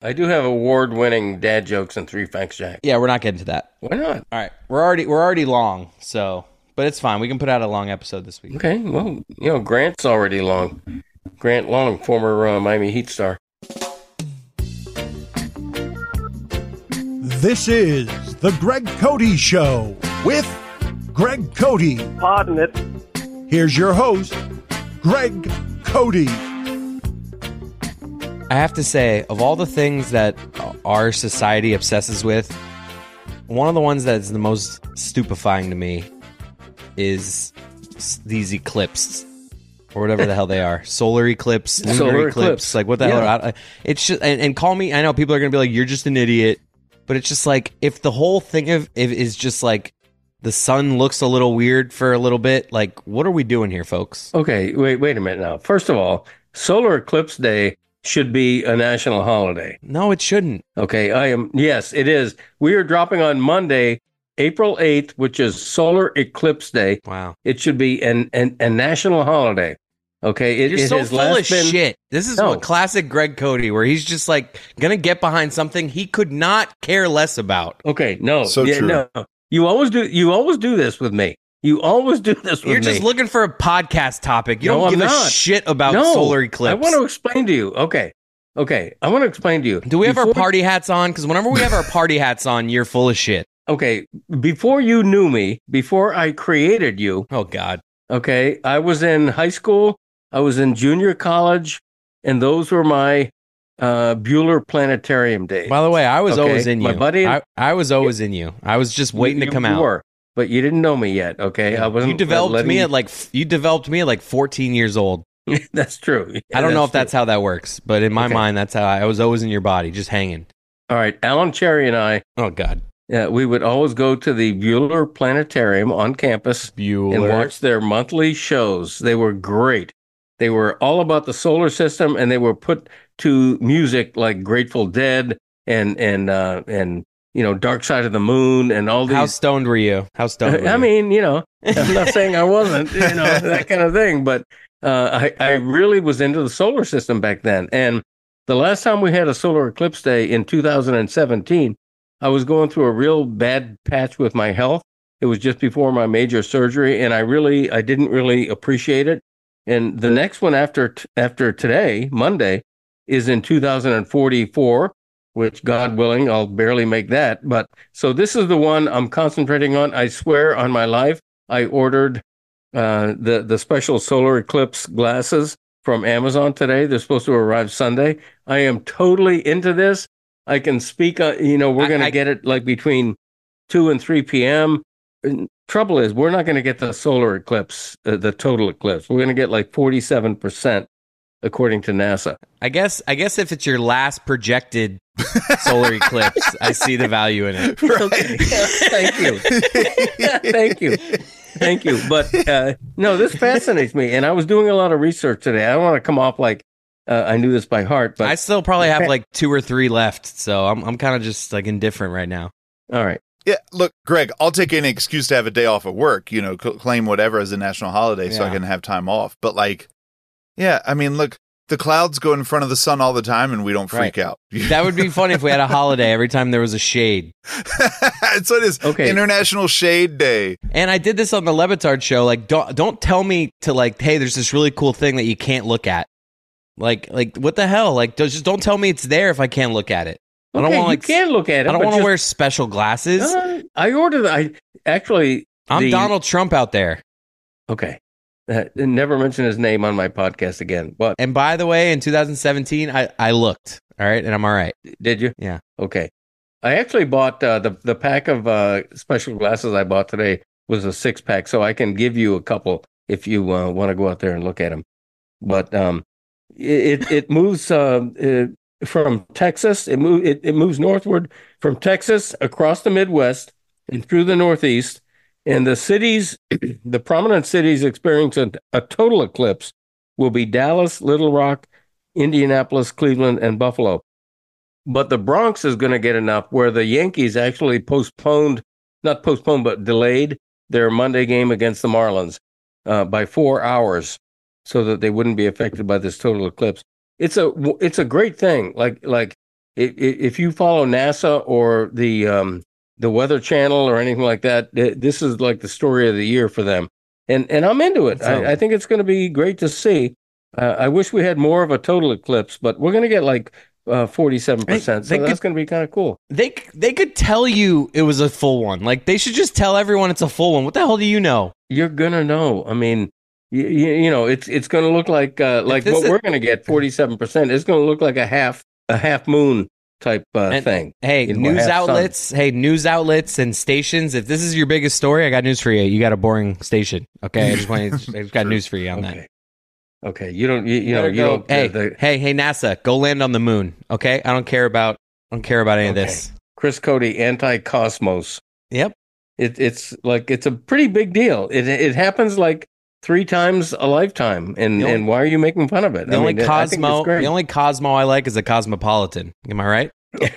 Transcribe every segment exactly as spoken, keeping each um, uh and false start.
I do have award-winning dad jokes and three facts, Jack. Yeah, we're not getting to that. Why not? All right, we're already we're already long, so but it's fine. We can put out a long episode this week. Okay, well, you know, Grant's already long. Grant Long, former uh, Miami Heat star. This is the Greg Cody Show with Greg Cody. Pardon it. Here's your host, Greg Cody. I have to say, of all the things that our society obsesses with, one of the ones that's the most stupefying to me is these eclipses, or whatever the hell they are. Solar eclipse, lunar Solar eclipse. eclipse. Like, what the Yeah. hell? I, it's just, and, and call me, I know people are going to be like, you're just an idiot. But it's just like, if the whole thing of if is just like, the sun looks a little weird for a little bit, like, what are we doing here, folks? Okay, wait, wait a minute now. First of all, Solar Eclipse Day should be a national holiday. No, it shouldn't. Okay, I am. Yes, it is. We are dropping on Monday, April eighth, which is Solar Eclipse Day. Wow. It should be an an a national holiday. Okay, it, You're it so has full last of been, shit. This is No. what classic Greg Cody, where he's just like gonna get behind something he could not care less about. Okay, no, So yeah, true. no. You always do. You always do this with me. You always do this with You're me. just looking for a podcast topic. You No, don't I'm give a not. shit about no, solar eclipse. I want to explain to you. Okay, okay. I want to explain to you. Do we have our Before- party hats on? Because whenever we have our party hats on, you're full of shit. Okay, before you knew me, before I created you, Oh God. okay, I was in high school, I was in junior college, and those were my uh, Bueller Planetarium days. By the way, I was Okay, always in you. my buddy- I, I was always in you. I was just waiting You- to come you out. were, but you didn't know me yet. Okay, I wasn't. You developed letting me you- at like you developed me at like fourteen years old. That's true. Yeah, I don't know if true. that's how that works, but in my Okay. mind, that's how I, I was always in your body, just hanging. All right. Alan Cherry and I, Oh God. uh, we would always go to the Bueller Planetarium on campus Bueller. and watch their monthly shows. They were great. They were all about the solar system, and they were put to music like Grateful Dead and and uh, and you know Dark Side of the Moon and all these. How stoned were you? How stoned? Were I you? mean, you know, I'm not saying I wasn't, you know, that kind of thing, but uh, I, I really was into the solar system back then. And the last time we had a solar eclipse day in two thousand seventeen, I was going through a real bad patch with my health. It was just before my major surgery, and I really, I didn't really appreciate it. And the next one after t- after today, Monday, is in two thousand forty-four, which God willing, I'll barely make that. But so this is the one I'm concentrating on. I swear on my life, I ordered uh, the the special solar eclipse glasses from Amazon today. They're supposed to arrive Sunday. I am totally into this. I can speak. Uh, you know, we're I- going to I- get it like between two and three p.m. And trouble is, we're not going to get the solar eclipse, uh, the total eclipse. We're going to get like forty-seven percent, according to NASA. I guess. I guess if it's your last projected solar eclipse, I see the value in it. Okay. Thank you. Thank you. Thank you. But uh, no, this fascinates me. And I was doing a lot of research today. I don't want to come off like uh, I knew this by heart, but I still probably have like two or three left, so I'm I'm kind of just like indifferent right now. all right. Yeah, look, Greg, I'll take any excuse to have a day off at work, you know, cl- claim whatever as a national holiday so I Yeah. can have time off. But like, yeah, I mean, look, the clouds go in front of the sun all the time and we don't freak Right. out. That would be funny if we had a holiday every time there was a shade. So it is Okay. International Shade Day. And I did this on the Levitard show. Like, don't don't tell me to like, hey, there's this really cool thing that you can't look at. Like, like what the hell? Like, don't- just don't tell me it's there if I can't look at it. I don't Okay, want you like, can look at it. I don't but want to just- wear special glasses. Uh, I ordered. I actually. I'm the- Donald Trump out there. Okay. Uh, never mention his name on my podcast again. But And by the way, in two thousand seventeen, I I looked all right, and I'm all right. did you? Yeah. Okay. I actually bought uh, the the pack of uh, special glasses I bought today was a six pack, so I can give you a couple if you uh, want to go out there and look at them. But um, it it moves uh, uh, from Texas. It move it, it moves northward from Texas across the Midwest and through the Northeast. And the cities, the prominent cities experiencing a total eclipse will be Dallas, Little Rock, Indianapolis, Cleveland, and Buffalo. But the Bronx is going to get enough where the Yankees actually postponed, not postponed, but delayed their Monday game against the Marlins uh, by four hours so that they wouldn't be affected by this total eclipse. It's a, it's a great thing. Like, like it, it, if you follow NASA or the um, the Weather Channel or anything like that, it, this is like the story of the year for them. And and I'm into it. So, I, I think it's going to be great to see. Uh, I wish we had more of a total eclipse, but we're going to get like uh, forty-seven percent. So They- they that's could- going to be kind of cool. They they could tell you it was a full one. Like they should just tell everyone it's a full one. What the hell do you know? You're going to know. I mean, you, you know, it's it's going to look like uh, like this what is- we're going to get, forty-seven percent. It's going to look like a half a half moon type uh, And, thing. Hey, You know, news half sun. outlets. Hey, news outlets and stations. If this is your biggest story, I got news for you. You got a boring station. Okay, I just want. I just got news for you on that. Okay. Okay. You don't. You, you know. Better You go- don't. Hey, the- the- hey, hey, NASA, go land on the moon. Okay, I don't care about. I don't care about any of Okay. this. Chris Cody, anti-cosmos. Yep. It, it's like it's a pretty big deal. It it happens like three times a lifetime, and, The only- and why are you making fun of it? The I only mean, I think it's Cosmo, great. the only Cosmo I like is a Cosmopolitan. Am I right?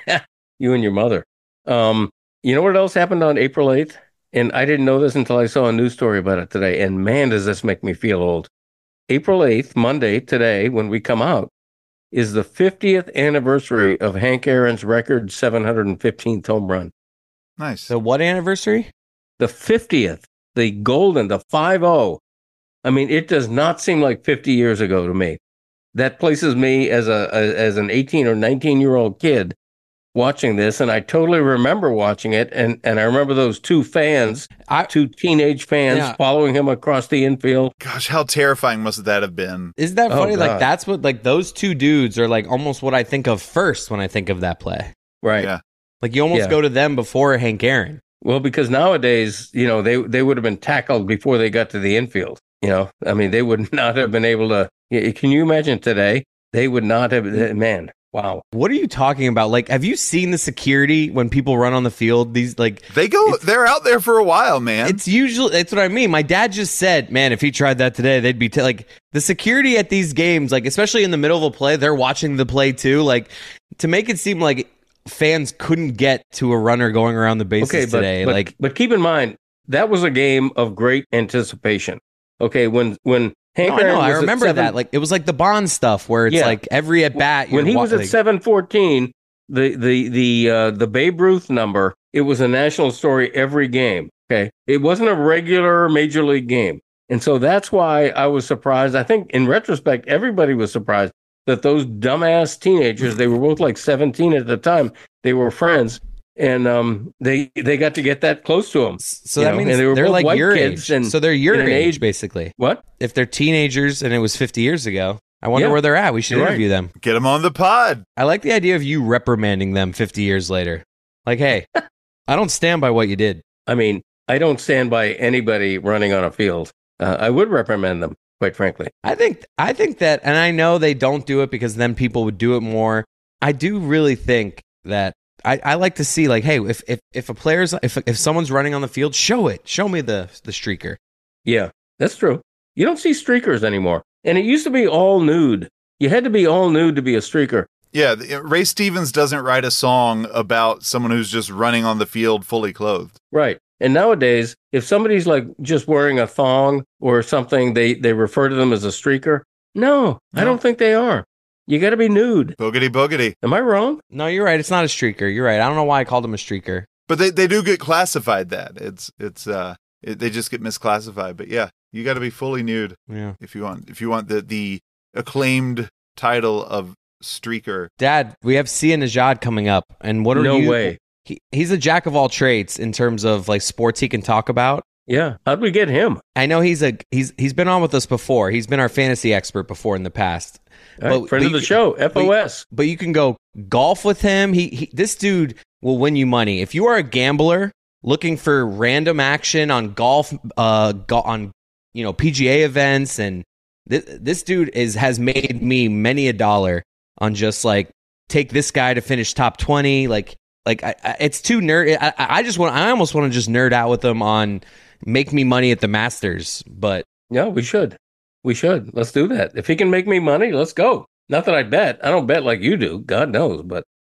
You and your mother. Um, you know what else happened on April eighth? And I didn't know this until I saw a news story about it today. And man, does this make me feel old. April eighth, Monday, today, when we come out, is the fiftieth anniversary of Hank Aaron's record seven hundred fifteenth home run. Nice. So what anniversary? The fiftieth, the golden, the five oh. I mean, it does not seem like fifty years ago to me. That places me as a, a as an eighteen or nineteen year old kid watching this, and I totally remember watching it, and and I remember those two fans, I, two teenage fans, Yeah. following him across the infield. Gosh, how terrifying must that have been? Isn't that Oh, funny? Like God. that's what like those two dudes are like almost what I think of first when I think of that play. Right. Yeah. Like you almost Yeah. go to them before Hank Aaron. Well, because nowadays, you know, they they would have been tackled before they got to the infield. You know, I mean, they would not have been able to. y- Can you imagine today? They would not have. Man, wow. What are you talking about? Like, have you seen the security when people run on the field? These like They go. They're out there for a while, man. it's usually that's what I mean. My dad just said, "Man, if he tried that today, they'd be t-. like the security at these games, like especially in the middle of a play, they're watching the play too. Like to make it seem like fans couldn't get to a runner going around the bases Okay, but, today. but like but keep in mind that was a game of great anticipation. Okay, when when Hank no, I Aaron know, I was at remember seven- that. Like it was like the Bond stuff where it's Yeah. like every at bat when he was at seven fourteen, the the the uh, the Babe Ruth number, it was a national story every game. Okay, it wasn't a regular major league game, and so that's why I was surprised. I think in retrospect, everybody was surprised that those dumbass teenagers, they were both like seventeen at the time, they were friends, and um, they they got to get that close to him. So you that know, means and they were they're both like white your kids, age. and So they're your in an age, age- basically. What? If they're teenagers and it was fifty years ago, I wonder Yeah. where they're at. We should You're right. interview them. Get them on the pod. I like the idea of you reprimanding them fifty years later. Like, hey, I don't stand by what you did. I mean, I don't stand by anybody running on a field. Uh, I would reprimand them, quite frankly. I think I think that, and I know they don't do it because then people would do it more. I do really think that I, I like to see like, hey, if if if a player's if if someone's running on the field, show it, show me the the streaker. Yeah, that's true. You don't see streakers anymore. And it used to be all nude. You had to be all nude to be a streaker. Yeah, the- Ray Stevens doesn't write a song about someone who's just running on the field fully clothed. Right. And nowadays, if somebody's like just wearing a thong or something, they, they refer to them as a streaker. No, I No. don't think they are. You got to be nude. Boogity boogity. Am I wrong? No, you're right. It's not a streaker. You're right. I don't know why I called him a streaker. But they, they do get classified that. It's it's uh it, they just get misclassified. But yeah, you got to be fully nude Yeah. if you want if you want the the acclaimed title of streaker. Dad, we have Sia Najad coming up, and what are No you? way. He, he's a jack of all trades in terms of like sports he can talk about. Yeah. How'd we get him? I know he's a he's he's been on with us before. He's been our fantasy expert before in the past. All right, But- friend but of the you- show, F O S. But you can go golf with him. He, he this dude will win you money. If you are a gambler looking for random action on golf uh go, on you know P G A events, and this this dude is has made me many a dollar on just like take this guy to finish top twenty. Like like I, I, it's too nerd. I, I just want I almost want to just nerd out with him on make me money at the Masters. But Yeah, we should. We should. Let's do that. If he can make me money, let's go. Not that I bet. I don't bet like you do. God knows. But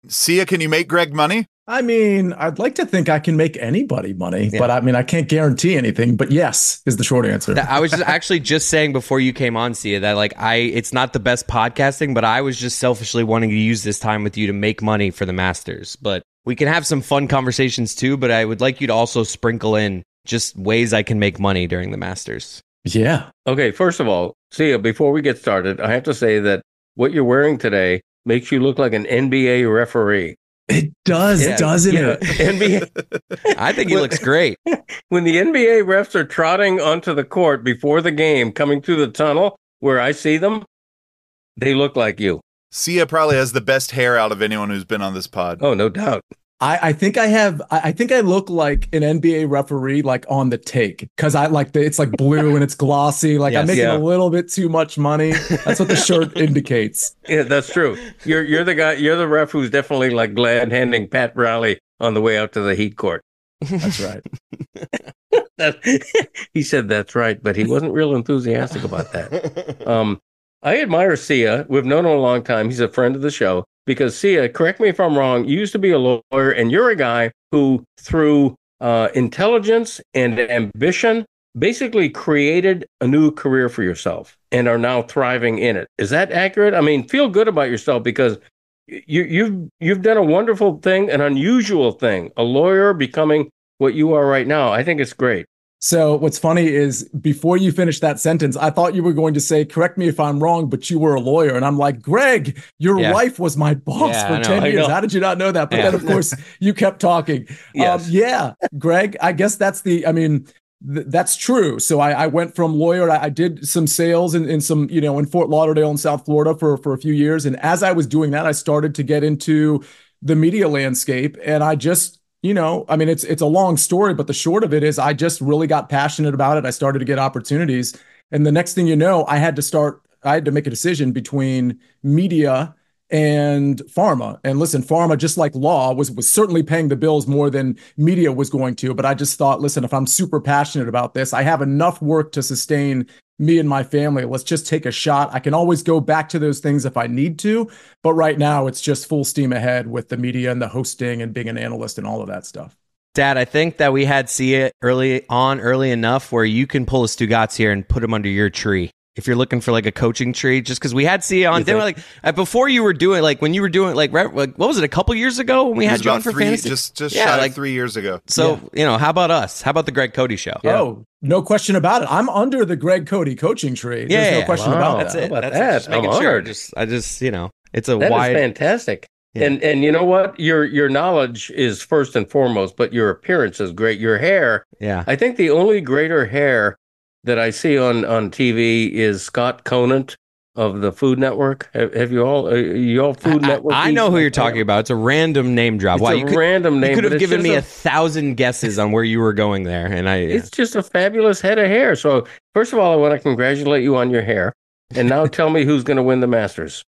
Sia, can you make Greg money? I mean, I'd like to think I can make anybody money, Yeah. but I mean, I can't guarantee anything. But yes, is the short answer. That- I was just actually just saying before you came on, Sia, that like I, it's not the best podcasting, but I was just selfishly wanting to use this time with you to make money for the Masters. But we can have some fun conversations too. But I would like you to also sprinkle in just ways I can make money during the Masters. Yeah. Okay, first of all, Sia, before we get started, I have to say that what you're wearing today makes you look like an N B A referee. It does, Yeah, doesn't yeah. it? N B A I think he looks great. When the N B A refs are trotting onto the court before the game, coming through the tunnel where I see them, they look like you. Sia probably has the best hair out of anyone who's been on this pod. Oh, no doubt. I, I think I have. I, I think I look like an N B A referee, like on the take, because I like the, it's like blue and it's glossy. Like I'm Yes. making Yeah. a little bit too much money. That's what the shirt indicates. Yeah, that's true. You're you're the guy. You're the ref who's definitely like glad handing Pat Riley on the way out to the Heat court. That's right. That, he said that's right, but he wasn't real enthusiastic about that. Um, I admire Sia. We've known him a long time. He's a friend of the show because Sia, correct me if I'm wrong, you used to be a lawyer and you're a guy who, through uh, intelligence and ambition, basically created a new career for yourself and are now thriving in it. Is that accurate? I mean, feel good about yourself because you, you've you've done a wonderful thing, an unusual thing, a lawyer becoming what you are right now. I think it's great. So what's funny is before you finished that sentence, I thought you were going to say, correct me if I'm wrong, but you were a lawyer. And I'm like, Greg, your Yeah. wife was my boss Yeah, I for know, ten I years. know. How did you not know that? But Yeah. then, of course, you kept talking. Yes. Um, yeah, Greg, I guess that's the, I mean, th- that's true. So I, I went from lawyer, I, I did some sales in, in some, you know, in Fort Lauderdale in South Florida for, for a few years. And as I was doing that, I started to get into the media landscape. And I just, you know, I mean, it's it's a long story, but the short of it is I just really got passionate about it. I started to get opportunities. And the next thing you know, I had to start, I had to make a decision between media and pharma. And listen, pharma, just like law, was was certainly paying the bills more than media was going to. But I just thought, listen, if I'm super passionate about this, I have enough work to sustain me and my family. Let's just take a shot. I can always go back to those things if I need to. But right now, it's just full steam ahead with the media and the hosting and being an analyst and all of that stuff. Dad, I think that we had Sia early on, early enough where you can pull a Stugotz here and put him under your tree. If you're looking for like a coaching tree, just because we had Sia on, You they were think? like uh, before you were doing like when you were doing like, re- like what was it a couple years ago when we It had was you on about for three, fantasy? just just Yeah, shy like- of three years ago. So Yeah. you know, how about us? How about the Greg Cody show? Oh, no question about it. I'm under the Greg Cody coaching tree. There's Yeah, no yeah. question Wow. about That's that. it. How about That's it. that? Just making I'm sure. honored. Just I just you know, it's a That is wide. fantastic. Yeah. And and you know what? Your your knowledge is first and foremost, but your appearance is great. Your hair. Yeah. I think the only greater hair that I see on, on T V is Scott Conant of the Food Network. Have, have you all? Uh, you all Food I, Network? I know who you're talking about. It's a random name drop. It's Wow, a you could, random name. you could but have it's given just me a- a thousand guesses on where you were going there, and I. It's just a fabulous head of hair. So first of all, I want to congratulate you on your hair, and now tell me who's going to win the Masters.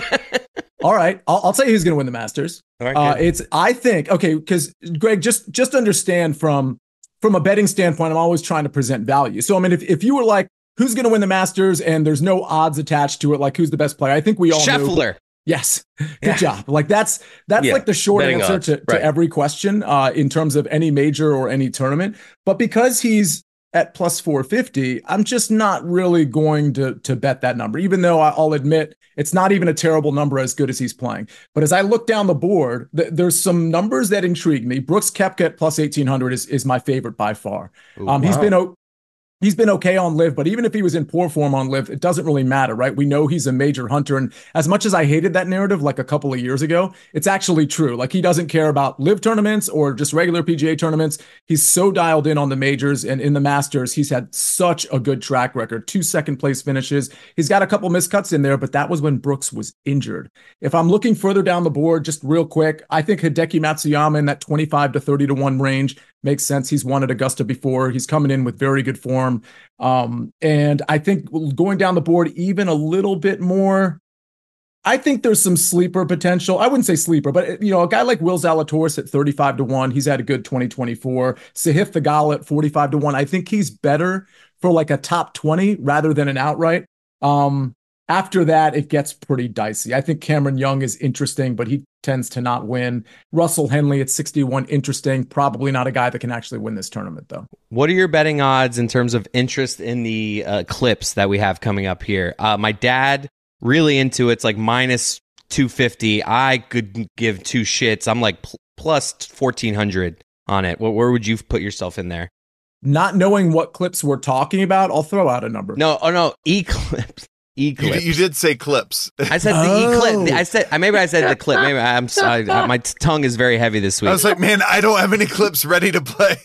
All right, I'll, I'll tell you who's going to win the Masters. All right, Uh, good. it's I think okay because Greg, just just understand from from a betting standpoint, I'm always trying to present value. So I mean, if if you were like, who's going to win the Masters, and there's no odds attached to it, like who's the best player, I think we all know. Scheffler. Yes, good Yeah. job. Like that's that's Yeah, like the short betting answer odds, to, to right. every question uh, in terms of any major or any tournament. But because he's at plus four fifty, I'm just not really going to to bet that number, even though I- I'll admit it's not even a terrible number as good as he's playing. But as I look down the board, th- there's some numbers that intrigue me. Brooks Koepka at plus eighteen hundred is, is my favorite by far. Ooh, Um, He's wow. been o- He's been okay on Live, but even if he was in poor form on Live, it doesn't really matter, right? We know he's a major hunter. And as much as I hated that narrative like a couple of years ago, it's actually true. Like he doesn't care about Live tournaments or just regular P G A tournaments. He's so dialed in on the majors and in the Masters. He's had such a good track record, two second place finishes. He's got a couple miscuts in there, but that was when Brooks was injured. If I'm looking further down the board, just real quick, I think Hideki Matsuyama in that twenty-five to thirty to one range makes sense. He's won at Augusta before. He's coming in with very good form. Um, and I think going down the board even a little bit more, I think there's some sleeper potential. I wouldn't say sleeper, but you know, a guy like Will Zalatoris at thirty-five to one, he's had a good twenty twenty-four. Sahith Theegala at forty-five to one. I think he's better for like a top twenty rather than an outright. Um, After that, it gets pretty dicey. I think Cameron Young is interesting, but he tends to not win. Russell Henley at sixty-one, interesting. Probably not a guy that can actually win this tournament, though. What are your betting odds in terms of interest in the uh, clips that we have coming up here? Uh, my dad, really into it. It's like minus two fifty. I could give two shits. I'm like pl- plus fourteen hundred on it. Well, where would you put yourself in there? Not knowing what clips we're talking about, I'll throw out a number. No, oh no, E-clips. E-clips. You, you did say clips. I said the Oh. E-clip. I said maybe I said the clip. Maybe I'm sorry. My tongue is very heavy this week. I was like, man, I don't have any clips ready to play.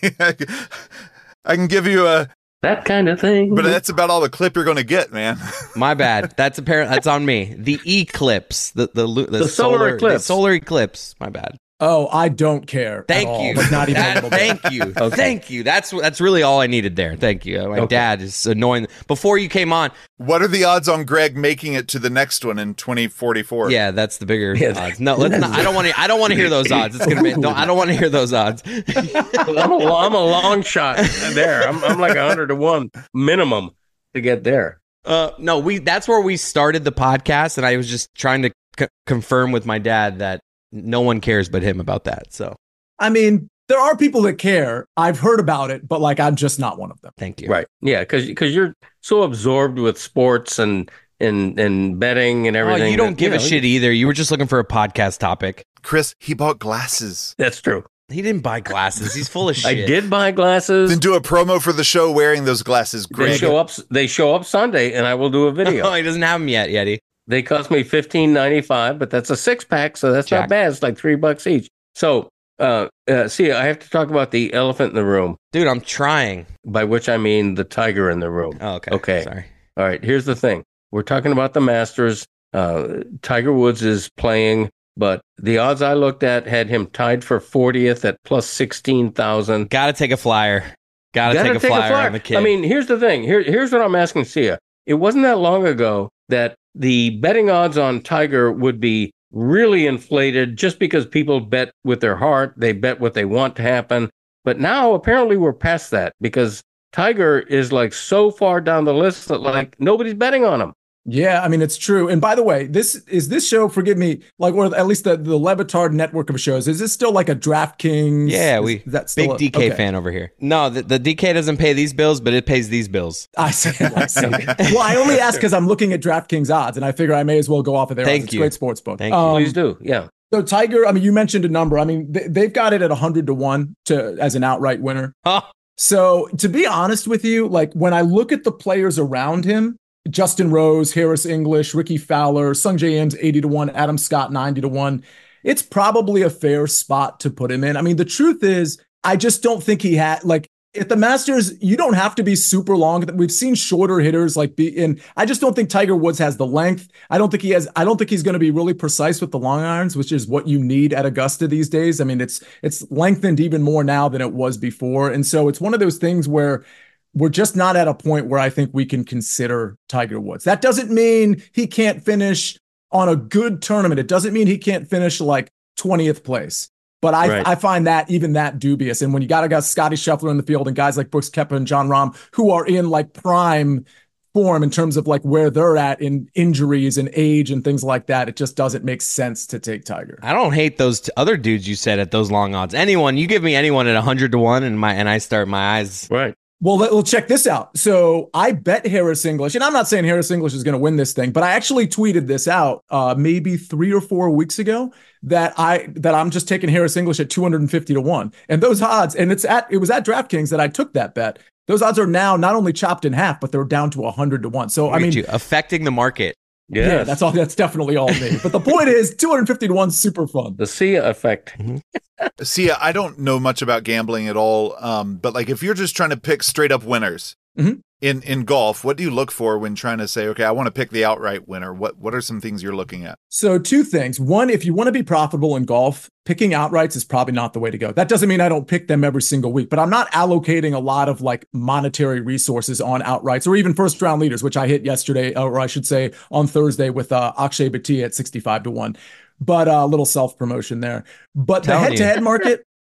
I can give you a, That kind of thing. but that's about all the clip you're going to get, man. My bad. That's apparent. That's on me. The eclipse. The the the, The solar eclipse. The solar eclipse. My bad. Oh, I don't care. Thank at all. you. Like, not even a That- little bit. thank you. Thank you. That's that's really all I needed there. Thank you. My Okay. dad is annoying. Before you came on, What are the odds on Greg making it to the next one in twenty forty-four? yeah, that's the bigger Yeah. odds. No, let's not. I don't want to. I don't want to hear those odds. It's gonna be. Don't, I don't want to hear those odds. I'm a, I'm a long shot there. I'm, I'm like one hundred to one minimum to get there. Uh, no, we. That's where we started the podcast, and I was just trying to c- confirm with my dad that no one cares but him about that. So I mean, there are people that care. I've heard about it, but like, I'm just not one of them. thank you. Right. Yeah, because because you're so absorbed with sports and and and betting and Oh, everything. you don't that, give a know, shit either. You were just looking for a podcast topic. Chris, he bought glasses. That's true. He didn't buy glasses. He's full of I shit. did buy glasses. Then do a promo for the show wearing those glasses, They Greg. show up. They show up Sunday, and I will do a video. Oh, he doesn't have them yet, Yeti. They cost me fifteen ninety five, but that's a six pack, so that's Jack. not bad. It's like three bucks each. So, uh, uh, see, I have to talk about the elephant in the room, Dude, I'm trying. by which I mean the tiger in the room. Oh, okay. Okay. Sorry. All right, here's the thing. We're talking about the Masters. Uh, Tiger Woods is playing, but the odds I looked at had him tied for fortieth at plus sixteen thousand. Gotta take a flyer. Gotta, Gotta take, a, flyer on the kid. I mean, here's the thing. Here, here's what I'm asking Sia. It wasn't that long ago that the betting odds on Tiger would be really inflated just because people bet with their heart. They bet what they want to happen. But now apparently we're past that because Tiger is like so far down the list that like nobody's betting on him. Yeah, I mean, it's true. And by the way, this is this show, forgive me, like, or at least the, the Levitard network of shows, is this still like a DraftKings? yeah, Is we that still big a- D K okay. fan over here. No, the, the D K doesn't pay these bills, but it pays these bills. I see. I see. Well, I only ask because I'm looking at DraftKings odds, and I figure I may as well go off of their Thank odds. It's you. great sports book. Thank you. Um, Please do. Yeah. So Tiger, I mean, you mentioned a number. I mean, they, they've got it at one hundred to one to as an outright winner. Oh, So to be honest with you, like when I look at the players around him, Justin Rose, Harris English, Ricky Fowler, Sung Jae Im's eighty to one, Adam Scott ninety to one, it's probably a fair spot to put him in. I mean, the truth is, I just don't think he had like at the Masters, you don't have to be super long. We've seen shorter hitters like be in. I just don't think Tiger Woods has the length. I don't think he has. I don't think he's going to be really precise with the long irons, which is what you need at Augusta these days. I mean, it's it's lengthened even more now than it was before, and so it's one of those things where we're just not at a point where I think we can consider Tiger Woods. That doesn't mean he can't finish on a good tournament. It doesn't mean he can't finish like twentieth place. But I, Right. I find that even that dubious. And when you got a guy Scotty Scheffler in the field and guys like Brooks Koepka and John Rahm who are in like prime form in terms of like where they're at in injuries and age and things like that, it just doesn't make sense to take Tiger. I don't hate those t- other dudes you said at those long odds. Anyone, you give me anyone at one hundred to one, and my and I start my eyes. Right. Well, let, well, check this out. So I bet Harris English, and I'm not saying Harris English is going to win this thing, but I actually tweeted this out uh, maybe three or four weeks ago that I that I'm just taking Harris English at two hundred fifty to one, and those odds, and it's at it was at DraftKings that I took that bet. Those odds are now not only chopped in half, but they're down to one hundred to one. So Look I at mean, you, affecting the market. Yes. yeah, that's all. That's definitely all me. But the point is, two hundred fifty to one, super fun. The Sia effect. See, I don't know much about gambling at all, um, but like if you're just trying to pick straight up winners Mhm. in in golf, what do you look for when trying to say, okay, I want to pick the outright winner? What what are some things you're looking at? So two things. One, if you want to be profitable in golf, picking outrights is probably not the way to go. That doesn't mean I don't pick them every single week, but I'm not allocating a lot of like monetary resources on outrights or even first round leaders, which I hit yesterday, or I should say on Thursday with uh, Akshay Bhatia at sixty-five to one. But a uh, little self promotion there. But the Telling head to head market,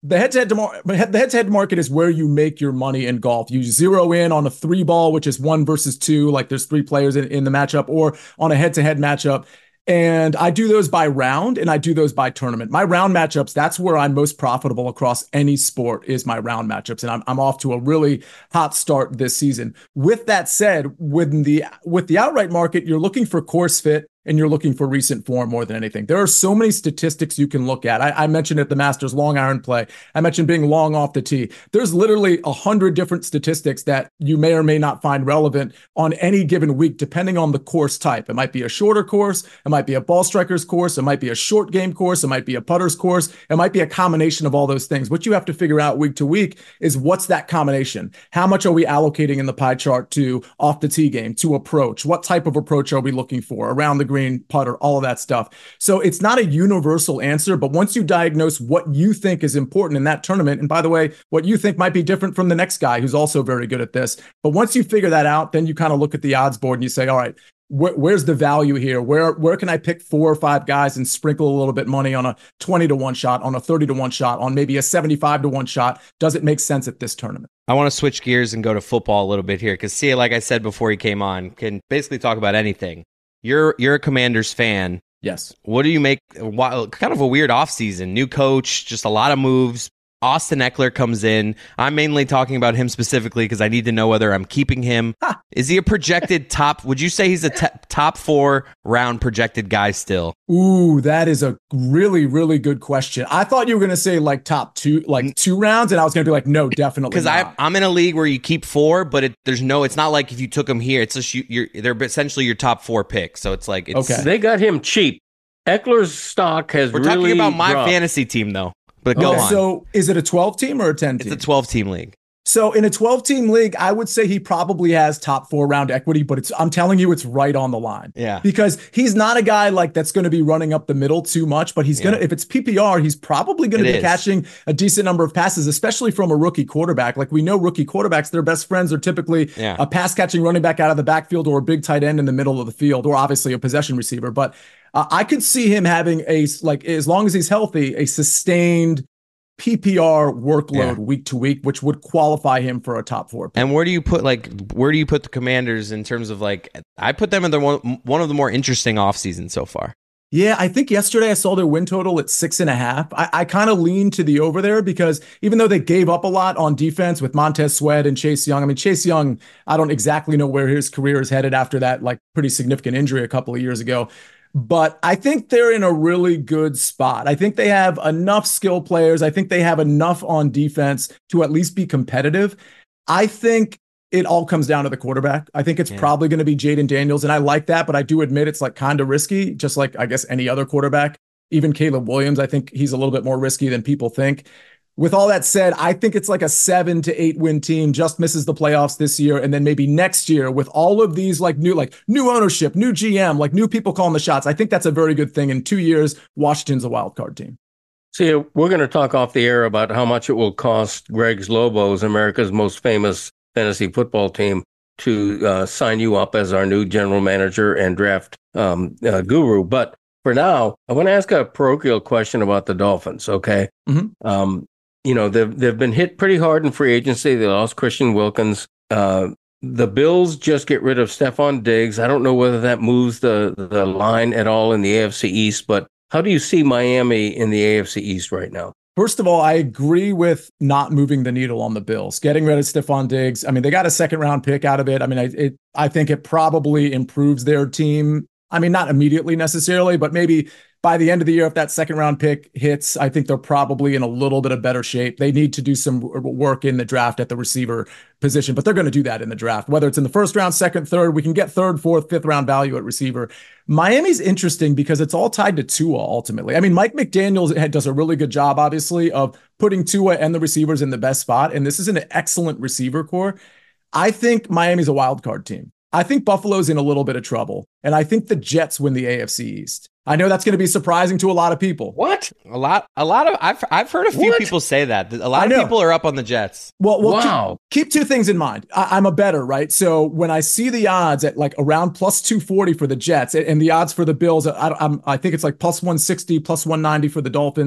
the head-to-head mar- the head-to-head market is where you make your money in golf. You zero in on a three ball, which is one versus two, like there's three players in, in the matchup, or on a head-to-head matchup. And I do those by round and I do those by tournament. My round matchups, that's where I'm most profitable across any sport, is my round matchups. And I'm, I'm off to a really hot start this season. With that said, with the, with the outright market, you're looking for course fit and you're looking for recent form more than anything. There are so many statistics you can look at. I, I mentioned at the Masters, long iron play. I mentioned being long off the tee. There's literally a hundred different statistics that you may or may not find relevant on any given week, depending on the course type. It might be a shorter course. It might be a ball striker's course. It might be a short game course. It might be a putter's course. It might be a combination of all those things. What you have to figure out week to week is what's that combination? How much are we allocating in the pie chart to off the tee game, to approach? What type of approach are we looking for? Around the green, putter, all of that stuff. So it's not a universal answer, but once you diagnose what you think is important in that tournament, and by the way, what you think might be different from the next guy who's also very good at this, but once you figure that out, then you kind of look at the odds board and you say, all right, wh- where's the value here? Where where can I pick four or five guys and sprinkle a little bit money on a twenty to one shot, on a thirty to one shot, on maybe a seventy-five to one shot? Does it make sense at this tournament? I want to switch gears and go to football a little bit here because, see, like I said before he came on, can basically talk about anything. You're you're a Commanders fan. Yes. What do you make? Kind of a weird offseason. New coach, just a lot of moves. Austin Eckler comes in. I'm mainly talking about him specifically because I need to know whether I'm keeping him. Ha. Is he a projected top? Would you say he's a t- top four round projected guy still? Ooh, that is a really, really good question. I thought you were going to say like top two, like two rounds. And I was going to be like, no, definitely Because I'm in a league where you keep four, but it, there's no, it's not like if you took him here, it's just you, you're, they're essentially your top four picks. So it's like, it's, okay. They got him cheap. Eckler's stock has we're really talking about my dropped. fantasy team though. But go okay, on. So is it a twelve team or a ten team? It's a twelve team league. So in a twelve team league, I would say he probably has top four round equity, but it's, I'm telling you, it's right on the line. Yeah. Because he's not a guy like that's going to be running up the middle too much, but he's going to, if it's P P R, he's probably going to be is. catching a decent number of passes, especially from a rookie quarterback. Like we know rookie quarterbacks, their best friends are typically Yeah. a pass catching running back out of the backfield or a big tight end in the middle of the field, or obviously a possession receiver. But uh, I could see him having a, like, as long as he's healthy, a sustained P P R workload Yeah. week to week, which would qualify him for a top four pick. And where do you put like where do you put the Commanders in terms of like I put them in the one one of the more interesting off seasons so far. Yeah, I think yesterday I saw their win total at six and a half. I, I kind of lean to the over there because even though they gave up a lot on defense with Montez Sweat and Chase Young, I mean, Chase Young, I don't exactly know where his career is headed after that like pretty significant injury a couple of years ago. But I think they're in a really good spot. I think they have enough skill players. I think they have enough on defense to at least be competitive. I think it all comes down to the quarterback. I think it's Yeah. probably going to be Jaden Daniels, and I like that, but I do admit it's like kind of risky, just like I guess any other quarterback. Even Caleb Williams, I think he's a little bit more risky than people think. With all that said, I think it's like a seven to eight win team, just misses the playoffs this year. And then maybe next year with all of these like new, like new ownership, new G M, like new people calling the shots. I think that's a very good thing. In two years, Washington's a wild card team. See, we're going to talk off the air about how much it will cost Greg's Lobos, America's most famous fantasy football team, to uh, sign you up as our new general manager and draft um, uh, guru. But for now, I want to ask a parochial question about the Dolphins, okay? Mm-hmm. Um, you know, they've, they've been hit pretty hard in free agency. They lost Christian Wilkins. Uh, the Bills just get rid of Stephon Diggs. I don't know whether that moves the, the line at all in the A F C East, but how do you see Miami in the A F C East right now? First of all, I agree with not moving the needle on the Bills, getting rid of Stephon Diggs. I mean, they got a second round pick out of it. I mean, I, it, I think it probably improves their team. I mean, not immediately necessarily, but maybe by the end of the year, if that second round pick hits, I think they're probably in a little bit of better shape. They need to do some work in the draft at the receiver position, but they're going to do that in the draft, whether it's in the first round, second, third. We can get third, fourth, fifth round value at receiver. Miami's interesting because it's all tied to Tua ultimately. I mean, Mike McDaniel does a really good job, obviously, of putting Tua and the receivers in the best spot. And this is an excellent receiver core. I think Miami's a wild card team. I think Buffalo's in a little bit of trouble. And I think the Jets win the A F C East. I know that's going to be surprising to a lot of people. What? A lot, a lot of, I've, I've heard a few What? people say that. A lot of people are up on the Jets. Well, well Wow. keep, keep two things in mind. I, I'm a bettor, right? So when I see the odds at like around plus two forty for the Jets and the odds for the Bills, I, I'm, I think it's like plus one sixty, plus one ninety for the Dolphins.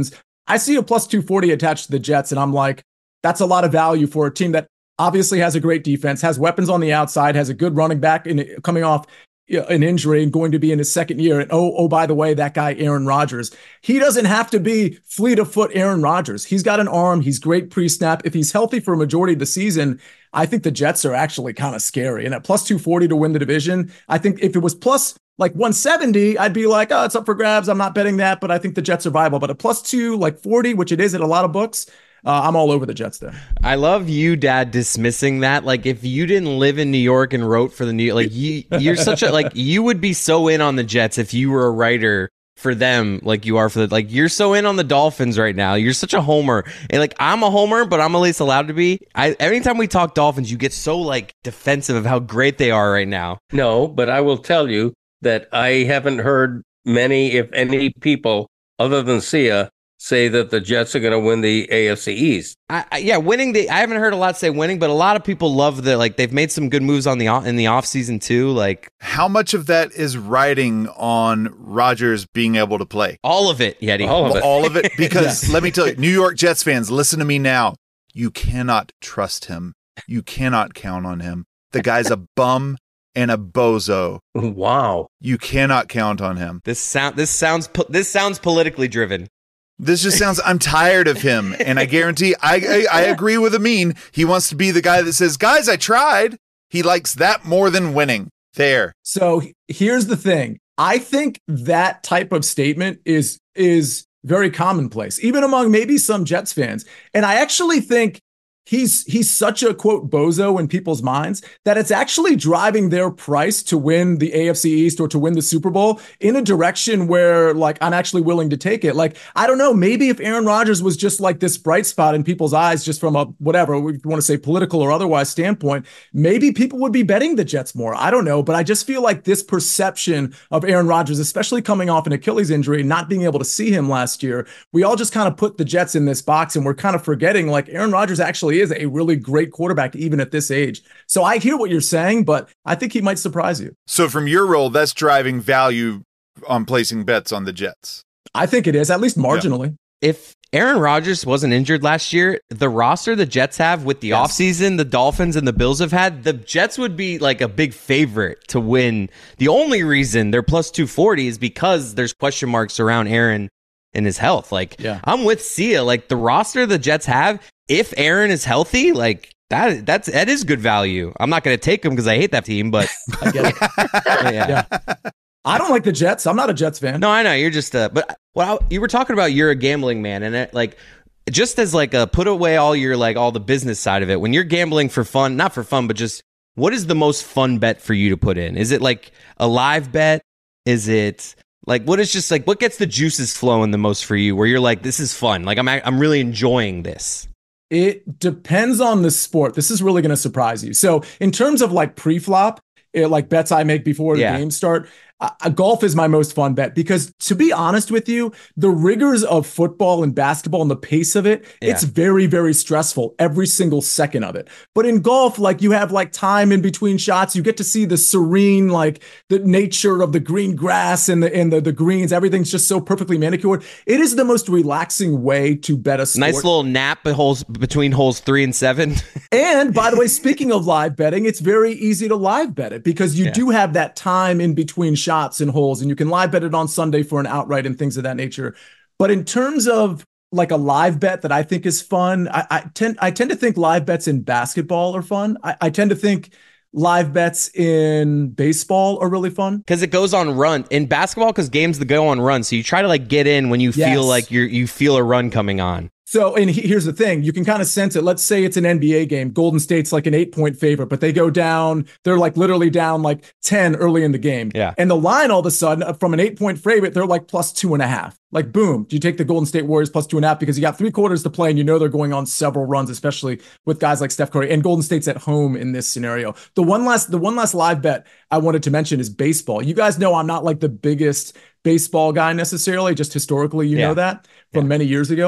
I see a plus two forty attached to the Jets, and I'm like, that's a lot of value for a team that obviously has a great defense, has weapons on the outside, has a good running back in, coming off an injury and going to be in his second year. And oh, oh, by the way, that guy, Aaron Rodgers, he doesn't have to be fleet of foot Aaron Rodgers. He's got an arm. He's great pre-snap. If he's healthy for a majority of the season, I think the Jets are actually kind of scary. And at plus two forty to win the division, I think if it was plus like one seventy, I'd be like, oh, it's up for grabs. I'm not betting that, but I think the Jets are viable. But at plus two, like forty, which it is at a lot of books, Uh, I'm all over the Jets there. I love you, Dad, dismissing that. Like, if you didn't live in New York and wrote for the New, like you, you're such a like you would be so in on the Jets if you were a writer for them, like you are for the like you're so in on the Dolphins right now. You're such a homer, and like I'm a homer, but I'm at least allowed to be. I anytime we talk Dolphins, you get so like defensive of how great they are right now. No, but I will tell you that I haven't heard many, if any, people other than Sia say that the Jets are going to win the A F C East. I, I, yeah, winning the. I haven't heard a lot say winning, but a lot of people love the like they've made some good moves on the in the offseason too. Like, how much of that is riding on Rodgers being able to play? All of it, Yeti. All of it. All of it. Because let me tell you, New York Jets fans, listen to me now. You cannot trust him. You cannot count on him. The guy's a bum and a bozo. Wow. You cannot count on him. This sound. This sounds. po- This sounds politically driven. This just sounds, I'm tired of him. And I guarantee, I, I I agree with Amin. He wants to be the guy that says, guys, I tried. He likes that more than winning. There. So here's the thing. I think that type of statement is is very commonplace, even among maybe some Jets fans. And I actually think he's he's such a, quote, bozo in people's minds that it's actually driving their price to win the A F C East or to win the Super Bowl in a direction where, like, I'm actually willing to take it. Like, I don't know, maybe if Aaron Rodgers was just like this bright spot in people's eyes, just from a whatever, if you want to say political or otherwise standpoint, maybe people would be betting the Jets more. I don't know, but I just feel like this perception of Aaron Rodgers, especially coming off an Achilles injury, not being able to see him last year, we all just kind of put the Jets in this box and we're kind of forgetting like Aaron Rodgers actually is a really great quarterback even at this age. So I hear what you're saying, but I think he might surprise you. So from your role, that's driving value on placing bets on the Jets. I think it is, at least marginally. Yeah. If Aaron Rodgers wasn't injured last year, the roster the Jets have with the Yes. offseason, the Dolphins and the Bills have had, the Jets would be like a big favorite to win. The only reason they're plus two forty is because there's question marks around Aaron and his health. Like, Yeah. I'm with Sia. Like, the roster the Jets have, if Aaron is healthy, like, that that's that is good value. I'm not going to take him because I hate that team, but I get it. yeah. Yeah. I don't like the Jets. I'm not a Jets fan. No, I know you're just uh but well, you were talking about you're a gambling man, and it, like, just as like a put away all your like all the business side of it. When you're gambling for fun, not for fun, but just what is the most fun bet for you to put in? Is it like a live bet? Is it like what is just like what gets the juices flowing the most for you? Where you're like, this is fun. Like I'm I'm really enjoying this. It depends on the sport. This is really going to surprise you. So in terms of like pre-flop, it, like bets I make before the Yeah. games start, uh, golf is my most fun bet because, to be honest with you, the rigors of football and basketball and the pace of it, Yeah. it's very, very stressful every single second of it. But in golf, like you have like time in between shots, you get to see the serene, like the nature of the green grass and the and the, the greens. Everything's just so perfectly manicured. It is the most relaxing way to bet a sport. Nice little nap at holes between holes three and seven. And by the way, speaking of live betting, it's very easy to live bet it because you Yeah. do have that time in between shots and holes, and you can live bet it on Sunday for an outright and things of that nature. But in terms of like a live bet that I think is fun, I, I tend I tend to think live bets in basketball are fun. I, I tend to think live bets in baseball are really fun. Because it goes on run in basketball, because games that go on run. So you try to like get in when you Yes. feel like you're you feel a run coming on. So, and he- here's the thing, you can kind of sense it. Let's say it's an N B A game. Golden State's like an eight point favorite, but they go down, they're like literally down like ten early in the game. Yeah. And the line all of a sudden uh, from an eight point favorite, they're like plus two and a half. Like, boom, do you take the Golden State Warriors plus two and a half because you got three quarters to play and you know they're going on several runs, especially with guys like Steph Curry, and Golden State's at home in this scenario. The one last, the one last live bet I wanted to mention is baseball. You guys know I'm not like the biggest baseball guy necessarily, just historically, you Yeah. know that from Yeah. many years ago.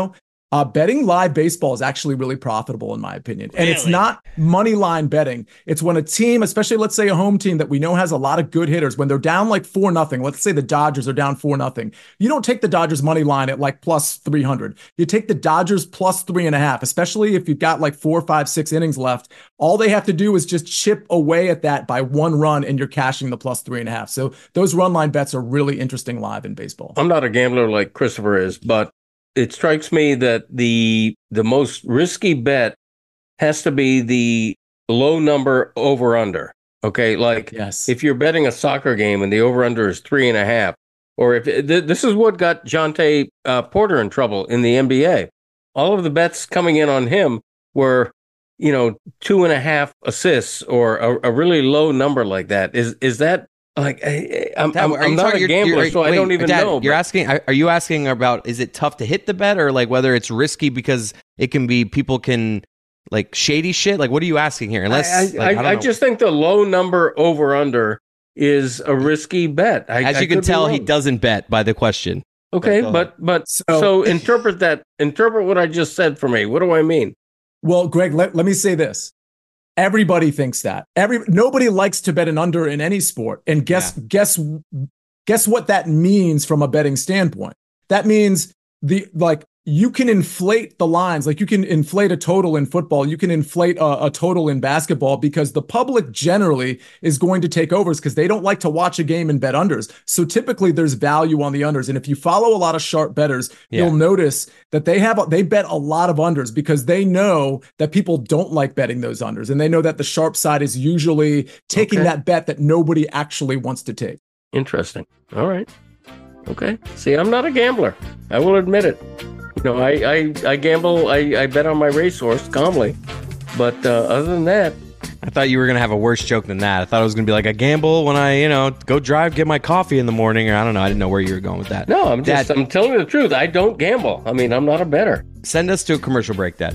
Uh, betting live baseball is actually really profitable in my opinion. And Really? it's not money line betting. It's when a team, especially let's say a home team that we know has a lot of good hitters, when they're down like four nothing, let's say the Dodgers are down four nothing. You don't take the Dodgers money line at like plus three hundred. You take the Dodgers plus three and a half, especially if you've got like four, five, six innings left. All they have to do is just chip away at that by one run and you're cashing the plus three and a half. So those run line bets are really interesting live in baseball. I'm not a gambler like Christopher is, but it strikes me that the the most risky bet has to be the low number over under. Okay, like Yes. if you're betting a soccer game and the over under is three and a half, or if th- this is what got Jonte uh, Porter in trouble in the N B A. All of the bets coming in on him were, you know, two and a half assists or a, a really low number like that. Is is that like I, I'm, Dad, I'm, are I'm you not talking- a gambler, you're- so I wait, don't even Dad, know. You're but- asking, are you asking about, is it tough to hit the bet, or like whether it's risky because it can be, people can like shady shit? Like, what are you asking here? Unless, I, I, like, I, I, don't I know. just think the low number over under is a risky bet. I, As I you can could be tell, he wrong. doesn't bet by the question. Okay, Go but but So- so, interpret that. Interpret what I just said for me. What do I mean? Well, Greg, let, let me say this. Everybody thinks that. Every nobody likes to bet an under in any sport. And guess guess guess what that means from a betting standpoint? That means the like you can inflate the lines, like you can inflate a total in football, you can inflate a, a total in basketball, because the public generally is going to take overs because they don't like to watch a game and bet unders. So typically there's value on the unders. And if you follow a lot of sharp bettors, Yeah. you'll notice that they have they bet a lot of unders because they know that people don't like betting those unders. And they know that the sharp side is usually taking Okay. that bet that nobody actually wants to take. Interesting. All right. Okay. See, I'm not a gambler. I will admit it. You know, I I, I gamble. I, I bet on my racehorse calmly, but uh, other than that, I thought you were going to have a worse joke than that. I thought it was going to be like, I gamble when I, you know, go drive, get my coffee in the morning, or I don't know. I didn't know where you were going with that. no, I'm just Dad, I'm telling you the truth. I don't gamble. I mean, I'm not a bettor. send us to a commercial break, Dad.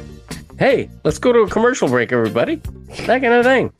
Hey, let's go to a commercial break, everybody. That kind of thing.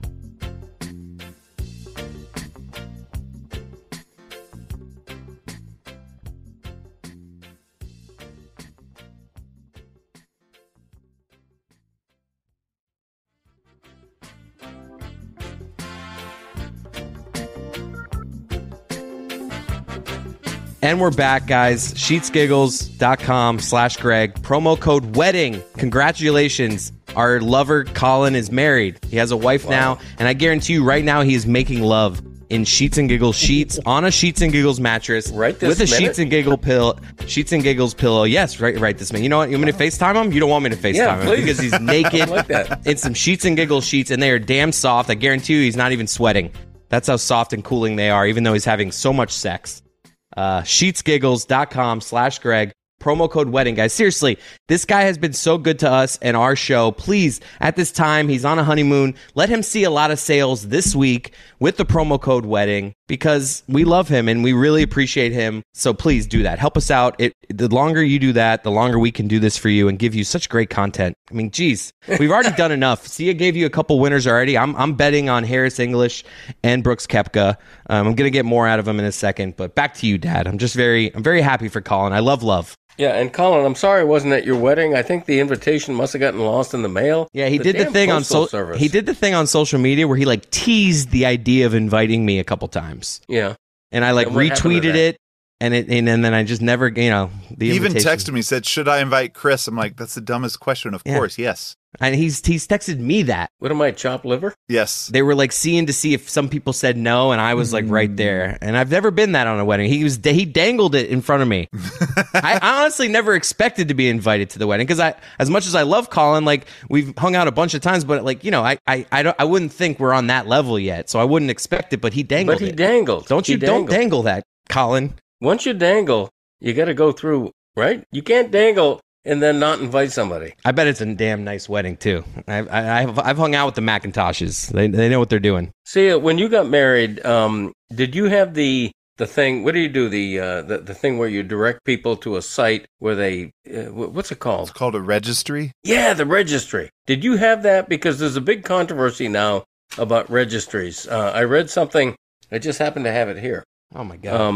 And we're back, guys. Sheetsgiggles.com slash Greg. Promo code WEDDING. Congratulations. Our lover, Colin, is married. He has a wife now. And I guarantee you right now he is making love in Sheets and Giggles sheets on a Sheets and Giggles mattress. Right this with a minute? Sheets and Giggle pill, Sheets and Giggles pillow. Yes, right, right this minute. You know what? You want me to FaceTime him? You don't want me to FaceTime Yeah, him please. because he's naked. I like that. It's some Sheets and Giggles sheets, and they are damn soft. I guarantee you he's not even sweating. That's how soft and cooling they are, even though he's having so much sex. Uh, sheetsgiggles.com slash Greg. Promo code wedding, guys. Seriously, this guy has been so good to us and our show. Please, at this time, he's on a honeymoon. Let him see a lot of sales this week with the promo code wedding, because we love him and we really appreciate him. So please do that. Help us out. It, the longer you do that, the longer we can do this for you and give you such great content. I mean, geez, we've already done enough. Sia gave you a couple winners already. I'm I'm betting on Harris English and Brooks Koepka. Um, I'm gonna get more out of him in a second. But back to you, Dad. I'm just very I'm very happy for Colin. I love love. Yeah, and Colin, I'm sorry I wasn't at your wedding. I think the invitation must have gotten lost in the mail. Yeah, he did the damn thing on postal so service. he did the thing on social media where he like teased the idea of inviting me a couple times, Yeah. and I like And what happened to retweeted that? it, and it and, and then I just never, you know, the He even invitation. texted me, said, "Should I invite Chris?" I'm like, "That's the dumbest question." Of Yeah. course, yes, and he's he's texted me that. What am I, chopped liver? yes. They were like seeing to see if some people said no, and I was like right there. And I've never been that on a wedding. He was he dangled it in front of me. I, I honestly never expected to be invited to the wedding because I, as much as I love Colin, like we've hung out a bunch of times, but like you know, I I I, don't, I wouldn't think we're on that level yet, so I wouldn't expect it. But he dangled But he it. dangled. Don't He you don't dangled. dangle that, Colin? Once you dangle, you got to go through, right? You can't dangle and then not invite somebody. I bet it's a damn nice wedding too. I've I, I've, I've hung out with the McIntoshes. They they know what they're doing. See, uh, when you got married, um, did you have the the thing? What do you do? The uh, the the thing where you direct people to a site where they uh, wh- what's it called? It's called a registry. Yeah, the registry. Did you have that? Because there's a big controversy now about registries. Uh, I read something. I just happen to have it here. Oh my god. Um,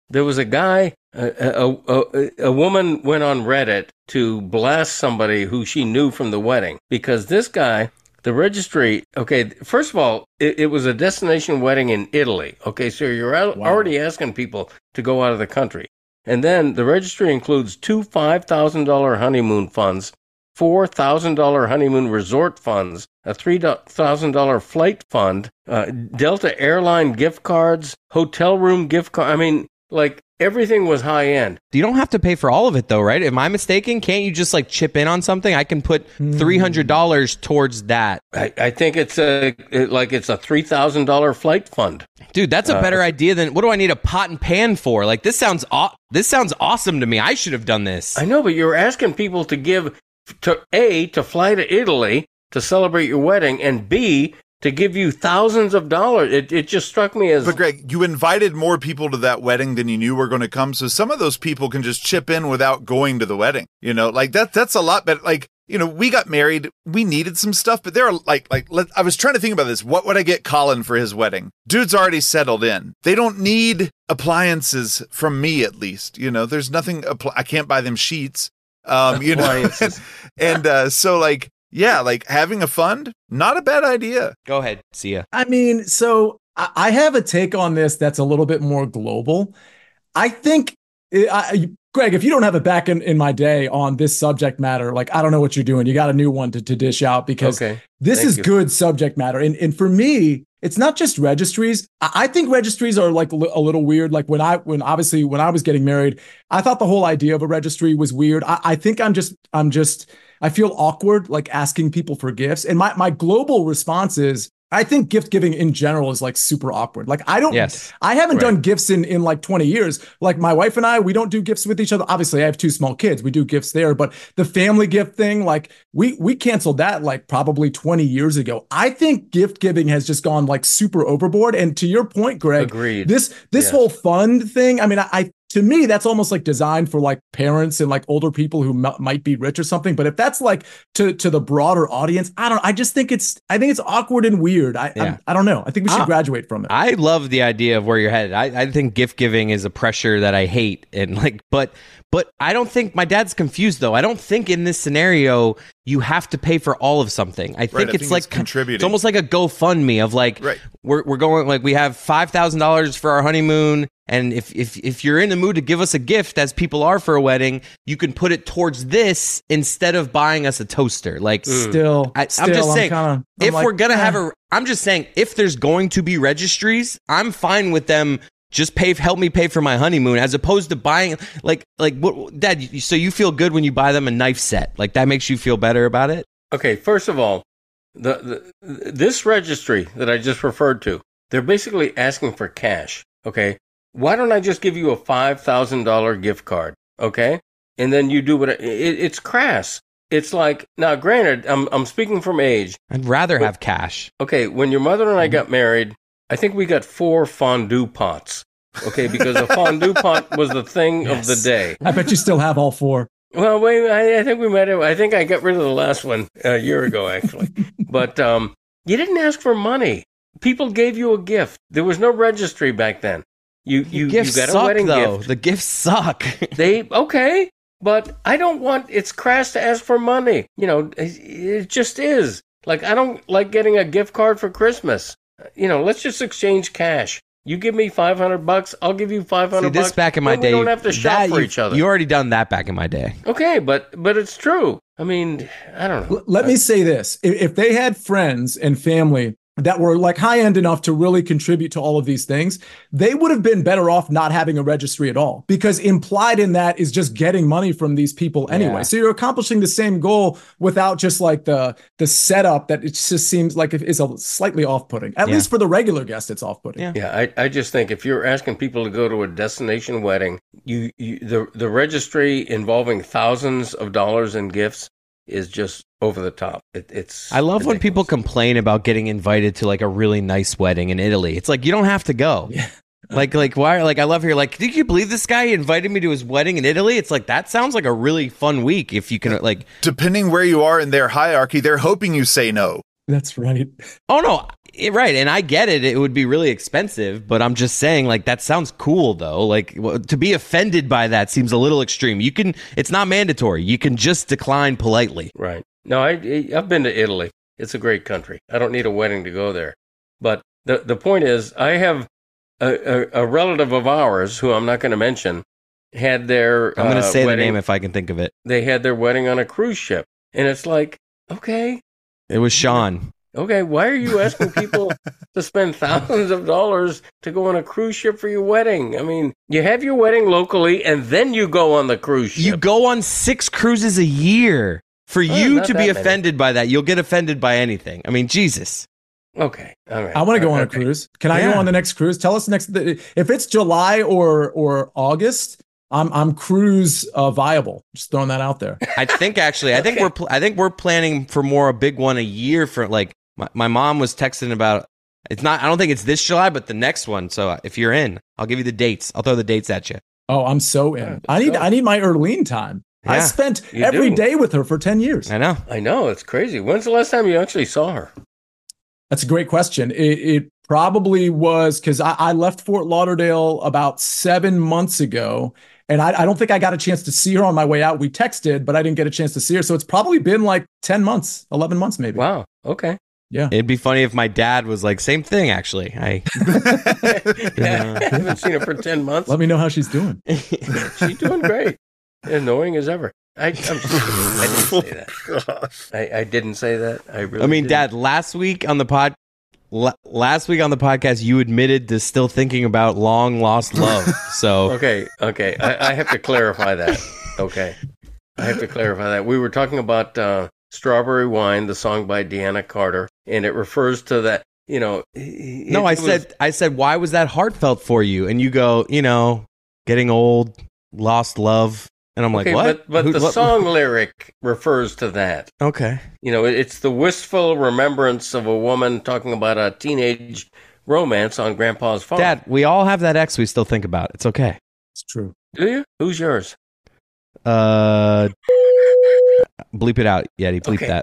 there was a guy, a, a, a, a woman went on Reddit to blast somebody who she knew from the wedding because this guy, the registry, okay, first of all, it, it was a destination wedding in Italy. Okay, so you're out, Wow. already asking people to go out of the country. And then the registry includes two five thousand dollars honeymoon funds, four thousand dollars honeymoon resort funds, a three thousand dollars flight fund, uh, Delta Airline gift cards, hotel room gift card. I mean, like everything was high end. You don't have to pay for all of it though, right? Am I mistaken? Can't you just like chip in on something? I can put three hundred dollars towards that. I, I think it's a it, like it's a three thousand dollars flight fund. Dude, that's a Uh, better idea than what do I need a pot and pan for? Like this sounds aw- this sounds awesome to me. I should have done this. I know, but you're asking people to give to A, to fly to Italy to celebrate your wedding, and B, to give you thousands of dollars. It it just struck me as But Greg, you invited more people to that wedding than you knew were going to come. So some of those people can just chip in without going to the wedding. You know, like that, that's a lot better. Like, you know, we got married, we needed some stuff, but there are like, like, let, I was trying to think about this. What would I get Colin for his wedding? Dude's already settled in. They don't need appliances from me, at least. You know, there's nothing, appl- I can't buy them sheets. Um, you know, Appliances. and uh, so like, yeah, like having a fund, not a bad idea. Go ahead, see ya. I mean, so I I have a take on this that's a little bit more global. I think, I, Greg, if you don't have it back in, in my day on this subject matter, like, I don't know what you're doing. You got a new one to, to dish out because okay. this Thank is you. good subject matter. And, and for me, it's not just registries. I, I think registries are like a, li- a little weird. Like when I, when obviously when I was getting married, I thought the whole idea of a registry was weird. I, I think I'm just, I'm just, I feel awkward like asking people for gifts. And my, my global response is, I think gift giving in general is like super awkward. Like I don't, Yes. I haven't Right. done gifts in, in like twenty years. Like my wife and I, we don't do gifts with each other. Obviously I have two small kids. We do gifts there, but the family gift thing, like we, we canceled that like probably twenty years ago. I think gift giving has just gone like super overboard. And to your point, Greg, Agreed. this, this Yes. whole fund thing, I mean, I, I to me, that's almost like designed for like parents and like older people who m- might be rich or something. But if that's like to to the broader audience, I don't. I just think it's. I think it's awkward and weird. I Yeah. I, I don't know. I think we should Ah. graduate from it. I love the idea of where you're headed. I, I think gift giving is a pressure that I hate, and like, but but I don't think my dad's confused though. I don't think in this scenario you have to pay for all of something. I think Right, I it's think like it's contributing. It's almost like a GoFundMe of like Right. we're we're going like we have five thousand dollars for our honeymoon, and if if if you're in the mood to give us a gift, as people are for a wedding, you can put it towards this instead of buying us a toaster. Like Still, I, still, I'm just saying, kinda, I'm if like, we're gonna eh. have a, I'm just saying, if there's going to be registries, I'm fine with them. Just pay, help me pay for my honeymoon, as opposed to buying like, like what, Dad. you- So you feel good when you buy them a knife set, like that makes you feel better about it. Okay, first of all, the, the this registry that I just referred to, they're basically asking for cash. Okay, why don't I just give you a five thousand dollar gift card? Okay, and then you do what it, it's crass. It's like now, granted, I'm I'm speaking from age. I'd rather But- have cash. Okay, when your mother and I got married, I think we got four fondue pots. Okay, because a fondue pot was the thing of the Yes. day. I bet you still have all four. Well, wait, I, I think we might have. I think I got rid of the last one a year ago, actually. But um, you didn't ask for money. People gave you a gift. There was no registry back then. You you, you Gifts got a suck wedding though. gift. The gifts suck. They okay, but I don't want. It's crass to ask for money. You know, it, it just is. Like I don't like getting a gift card for Christmas. You know, let's just exchange cash. You give me five hundred bucks, I'll give you five See, hundred this bucks. back in my Then day, we don't have to shop that for you- each other. You already done that back in my day. Okay, but but it's true. I mean, I don't know. L- Let me say this. If, if they had friends and family that were like high end enough to really contribute to all of these things, they would have been better off not having a registry at all, because implied in that is just getting money from these people anyway. Yeah. So you're accomplishing the same goal without just like the the setup that it just seems like it is a slightly off-putting. At Yeah. least for the regular guest, it's off-putting. Yeah. Yeah, I, I just think if you're asking people to go to a destination wedding, you, you the the registry involving thousands of dollars in gifts is just over the top. It, it's I love when people ridiculous. complain about getting invited to like a really nice wedding in Italy. It's like you don't have to go. Yeah. Like, like why? Like, I love here. Like, did you believe this guy invited me to his wedding in Italy? It's like that sounds like a really fun week if you can. Like, Depending where you are in their hierarchy, they're hoping you say no. That's right. Oh no, it, right, and I get it. It would be really expensive, but I'm just saying, like, that sounds cool though. Like, w- to be offended by that seems a little extreme. You can, it's not mandatory. You can just decline politely. Right. No, I I've been to Italy. It's a great country. I don't need a wedding to go there. But the the point is, I have a, a, a relative of ours who I'm not going to mention had their. I'm going to uh, say wedding, the name if I can think of it. They had their wedding on a cruise ship, and it's like, okay. It was Sean. Okay, why are you asking people to spend thousands of dollars to go on a cruise ship for your wedding? I mean, you have your wedding locally, and then you go on the cruise ship. You go on six cruises a year. For you not to that be many. offended by that, you'll get offended by anything. I mean, Jesus. Okay, all right. I want to go on a Okay. cruise. Can I Yeah. go on the next cruise? Tell us next. If it's July or or August, I'm I'm cruise uh, viable. Just throwing that out there. I think actually, I think Okay. we're pl- I think we're planning for more a big one a year for like my, my mom was texting about. It's not. I don't think it's this July, but the next one. So if you're in, I'll give you the dates. I'll throw the dates at you. Oh, I'm so in. Yeah, I need so- I need my Erlene time. I Yeah. spent You every do. day with her for ten years. I know. I know, it's crazy. When's the last time you actually saw her? That's a great question. It, it probably was because I, I left Fort Lauderdale about seven months ago, and I, I don't think I got a chance to see her on my way out. We texted, but I didn't get a chance to see her. So it's probably been like ten months, eleven months maybe. Wow. Okay. It'd be funny if my dad was like, same thing. Actually, I Yeah, I haven't seen her for ten months. Let me know how she's doing. She's doing great. Annoying as ever. I, I'm, I didn't say that. I, I didn't say that. I really I mean, didn't. Dad. Last week on the pod, la- last week on the podcast, you admitted to still thinking about long lost love. So Okay, okay. I, I have to clarify that. Okay. I have to clarify that. We were talking about uh, Strawberry Wine, the song by Deanna Carter, and it refers to that, you know. it- no, I it was- said, I said, why was that heartfelt for you? And you go, you know, getting old, lost love, and I'm okay, like, what? But, but Who- the what- song lyric refers to that. Okay. You know, it- it's the wistful remembrance of a woman talking about a teenage romance on Grandpa's farm. Dad, we all have that ex we still think about. It's okay. It's true. Do you? Who's yours? Uh, bleep it out, Yeti. Bleep Okay.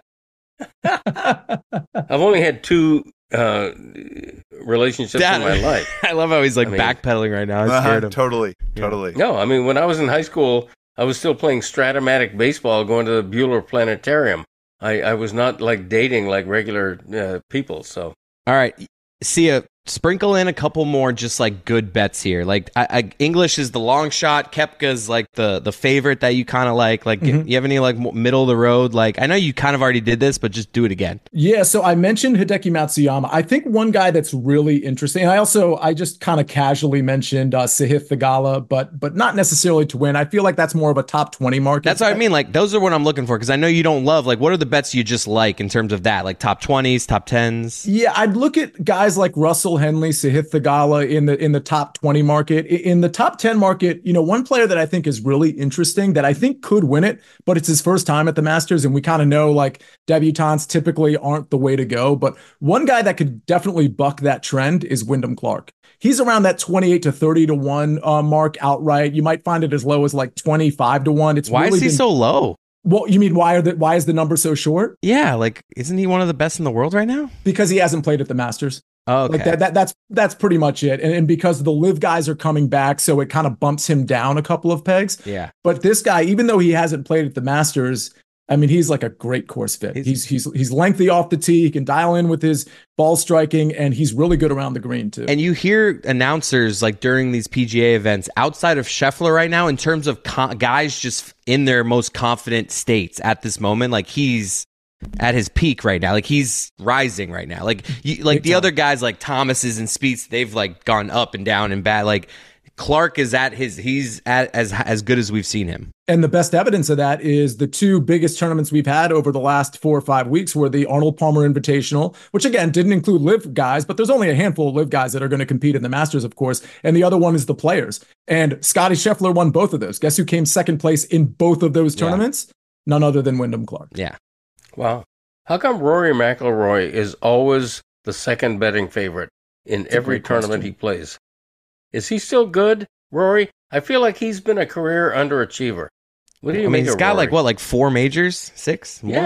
that. I've only had two uh, relationships Dad, in my life. I love how he's like I mean- backpedaling right now. I Uh-huh, scared him. totally, totally. No, I mean, when I was in high school, I was still playing Stratomatic baseball, going to the Bueller Planetarium. I, I was not like dating like regular uh, people. So All right, Sia, sprinkle in a couple more just like good bets here. Like I, I, English is the long shot. Kepka's like the the favorite that you kind of like. Like Mhm. you have any like mo- middle of the road? Like I know you kind of already did this, but just do it again. Yeah, so I mentioned Hideki Matsuyama. I think one guy that's really interesting. I also I just kind of casually mentioned uh, Sahith Thagala, but but not necessarily to win. I feel like that's more of a top twenty market. That's what I mean. Like those are what I'm looking for because I know you don't love. Like what are the bets you just like in terms of that? Like top twenties, top tens. Yeah, I'd look at guys like Russell Henley, Sahith Thagala in the in the top twenty market. I- In the top ten market, you know, one player that I think is really interesting that I think could win it, but it's his first time at the Masters, and we kind of know like debutantes typically aren't the way to go. But one guy that could definitely buck that trend is Wyndham Clark. He's around that twenty-eight to thirty to one uh, mark outright. You might find it as low as like twenty-five to one. It's Why really is he been- so low? well, you mean why are the why is the number so short? Yeah, like isn't he one of the best in the world right now? Because he hasn't played at the Masters. Oh, okay. Like that, that that's that's pretty much it. And, and because the live guys are coming back, so it kind of bumps him down a couple of pegs. Yeah. But this guy, even though he hasn't played at the Masters, I mean, he's like a great course fit. He's- He's he's he's lengthy off the tee. He can dial in with his ball striking, and he's really good around the green too. And you hear announcers like during these P G A events outside of Scheffler right now, in terms of co- guys just in their most confident states at this moment, like he's at his peak right now. Like he's rising right now. Like you, like Big the time. other guys like Thomas's and Spieth's, they've like gone up and down and bad. Like Clark is at his, he's at as as good as we've seen him. And the best evidence of that is the two biggest tournaments we've had over the last four or five weeks were the Arnold Palmer Invitational, which again didn't include live guys, but there's only a handful of live guys that are going to compete in the Masters, of course. And the other one is the Players. And Scotty Scheffler won both of those. Guess who came second place in both of those Yeah. tournaments? None other than Wyndham Clark. Yeah. wow, how come Rory McIlroy is always the second betting favorite in That's a every great tournament question. he plays? Is he still good, Rory? I feel like he's been a career underachiever. What do you I make mean, he's of got like Rory? what, like four majors, six, more? Yeah. Like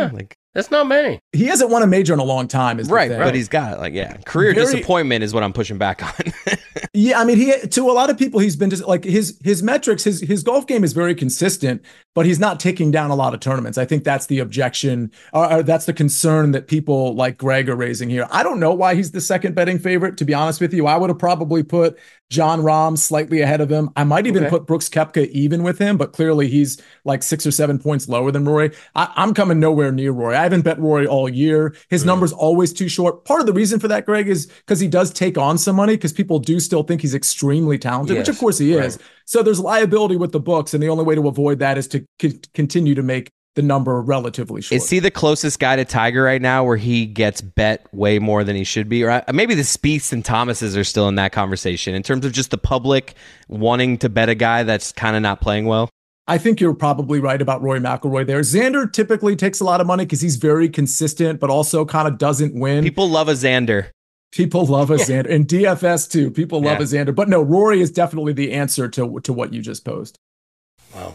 That's not many. He hasn't won a major in a long time, is the Right, thing. but he's got like yeah, career Very- disappointment is what I'm pushing back on. Yeah, I mean, he to a lot of people, he's been just like his his metrics, his his golf game is very consistent, but he's not taking down a lot of tournaments. I think that's the objection, or, or that's the concern that people like Greg are raising here. I don't know why he's the second betting favorite. To be honest with you, I would have probably put John Rahm slightly ahead of him. I might even Okay. put Brooks Koepka even with him, but clearly he's like six or seven points lower than Rory. I, I'm coming nowhere near Rory. I haven't bet Rory all year. His Mm. number's always too short. Part of the reason for that, Greg, is because he does take on some money because people do still think he's extremely talented, which of Yes, course he is. right. So there's liability with the books, and the only way to avoid that is to c- continue to make the number relatively short. Is he the closest guy to Tiger right now where he gets bet way more than he should be? Or uh, maybe the Spieths and Thomases are still in that conversation in terms of just the public wanting to bet a guy that's kind of not playing well? I think you're probably right about Rory McIlroy there. Xander typically takes a lot of money because he's very consistent, but also kind of doesn't win. People love a Xander. People love a Xander, and D F S too. People love Yeah. a Xander, but no, Rory is definitely the answer to to what you just posed. Wow.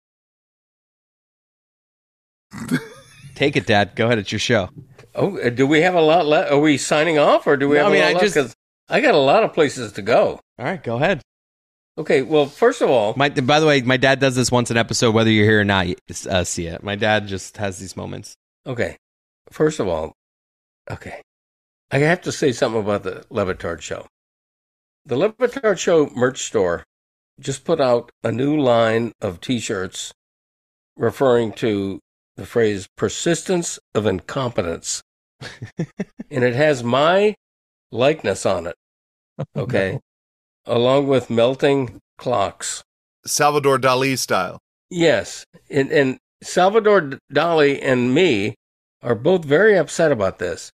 Take it, Dad. Go ahead. It's your show. Oh, uh, do we have a lot left? Are we signing off, or do we No, have I mean, a lot I left? just- 'Cause I got a lot of places to go. All right, go ahead. Okay, well, first of all, My, by the way, my dad does this once an episode, whether you're here or not. Uh, see it. My dad just has these moments. okay, first of all, okay, I have to say something about the Levitard Show. The Levitard Show merch store just put out a new line of T-shirts referring to the phrase "persistence of incompetence," and it has my likeness on it. Okay, along with melting clocks. Salvador Dali style. Yes, and, and Salvador Dali and me are both very upset about this.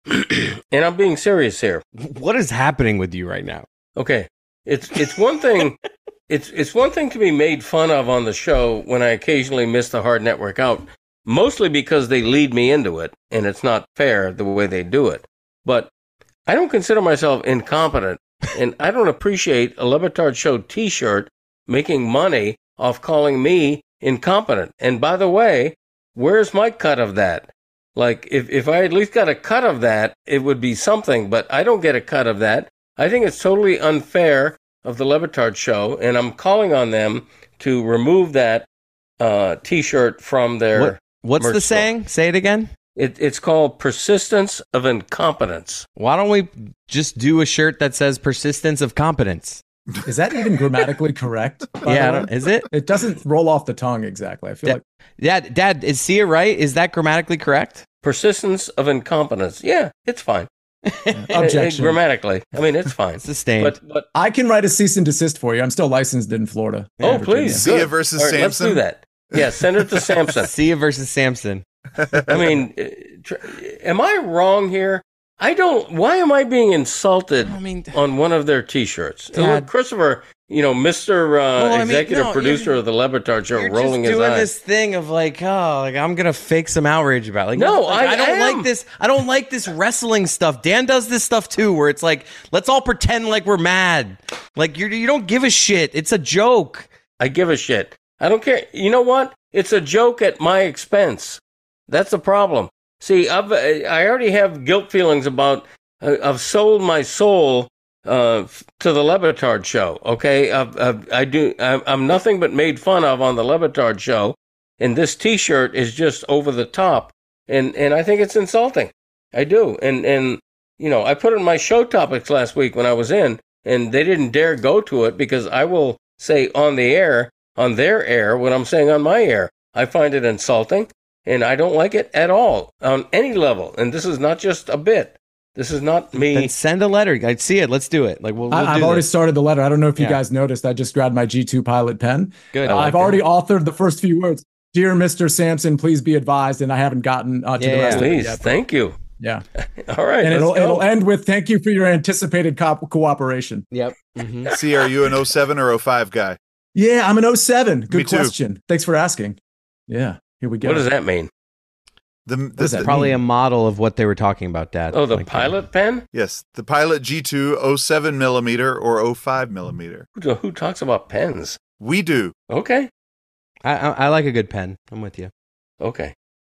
And I'm being serious here. What is happening with you right now? Okay, it's it's one thing. It's it's one thing to be made fun of on the show when I occasionally miss the hard network out, mostly because they lead me into it, and it's not fair the way they do it. But I don't consider myself incompetent, and I don't appreciate a Levitard Show T-shirt making money off calling me incompetent. And by the way, where's my cut of that? Like, if, if I at least got a cut of that, it would be something, but I don't get a cut of that. I think it's totally unfair of the Levitard Show, and I'm calling on them to remove that uh, T-shirt from their... What, what's merch the store. saying? Say it again. It, it's called Persistence of Incompetence. Why don't we just do a shirt that says persistence of competence? Is that even grammatically correct? by Yeah, I the way? don't- is it? It doesn't roll off the tongue exactly. I feel Da- like Dad, Dad, is Sia right? Is that grammatically correct? Persistence of Incompetence. Yeah, it's fine. objection. Grammatically. I mean, it's fine. Sustained. But, but I can write a cease and desist for you. I'm still licensed in Florida. oh, and Virginia. please. Sia good. versus All right, let's Samson? do that. Yeah, send it to Samson. Sia versus Samson. I mean, uh, tr- am I wrong here? I don't. Why am I being insulted I mean, on one of their T-shirts? Dad. Look, Christopher, you know, Mister Uh, Well, I mean, executive no, producer you're- of the Levitard Show, you're rolling just his doing eyes. this thing of like, oh, like I'm gonna fake some outrage about. It. Like, No, like, I I don't am. like this. I don't like this wrestling stuff. Dan does this stuff too, where it's like, let's all pretend like we're mad. Like you, you don't give a shit. It's a joke. I give a shit. I don't care. You know what? It's a joke at my expense. That's the problem. See, I've, I already have guilt feelings about. Uh, I've sold my soul uh, f- to the Levitard Show. Okay, I've, I've, I do. I'm, I'm nothing but made fun of on the Levitard Show, and this T-shirt is just over the top, and and I think it's insulting. I do, and and you know, I put it in my show topics last week when I was in, and they didn't dare go to it because I will say on the air, on their air, what I'm saying on my air. I find it insulting, and I don't like it at all on any level. And this is not just a bit. This is not me. Then send a letter. I'd see it. Let's do it. Like we'll. we'll I, I've do already this. started the letter. I don't know if you Yeah. guys noticed. I just grabbed my G two Pilot pen. Good. Uh, I like I've that. already authored the first few words. Dear Mister Sampson, please be advised. And I haven't gotten uh, to Yeah, the rest of it Please, yet. thank you. Yeah. All right, And let's it'll, go. it'll end with thank you for your anticipated co- cooperation. Yep. Mhm. Sia, are you an oh seven or oh five guy? Yeah, I'm an oh seven. Me Good too. question. Thanks for asking. Yeah, here we go. What does that mean? The, does the, that Probably mean? a model of what they were talking about, Dad. Oh, the Like, uh, pilot pen? yes, the Pilot G two oh seven millimeter or oh five millimeter. Who, who talks about pens? We do. Okay, I, I I like a good pen. I'm with you. okay.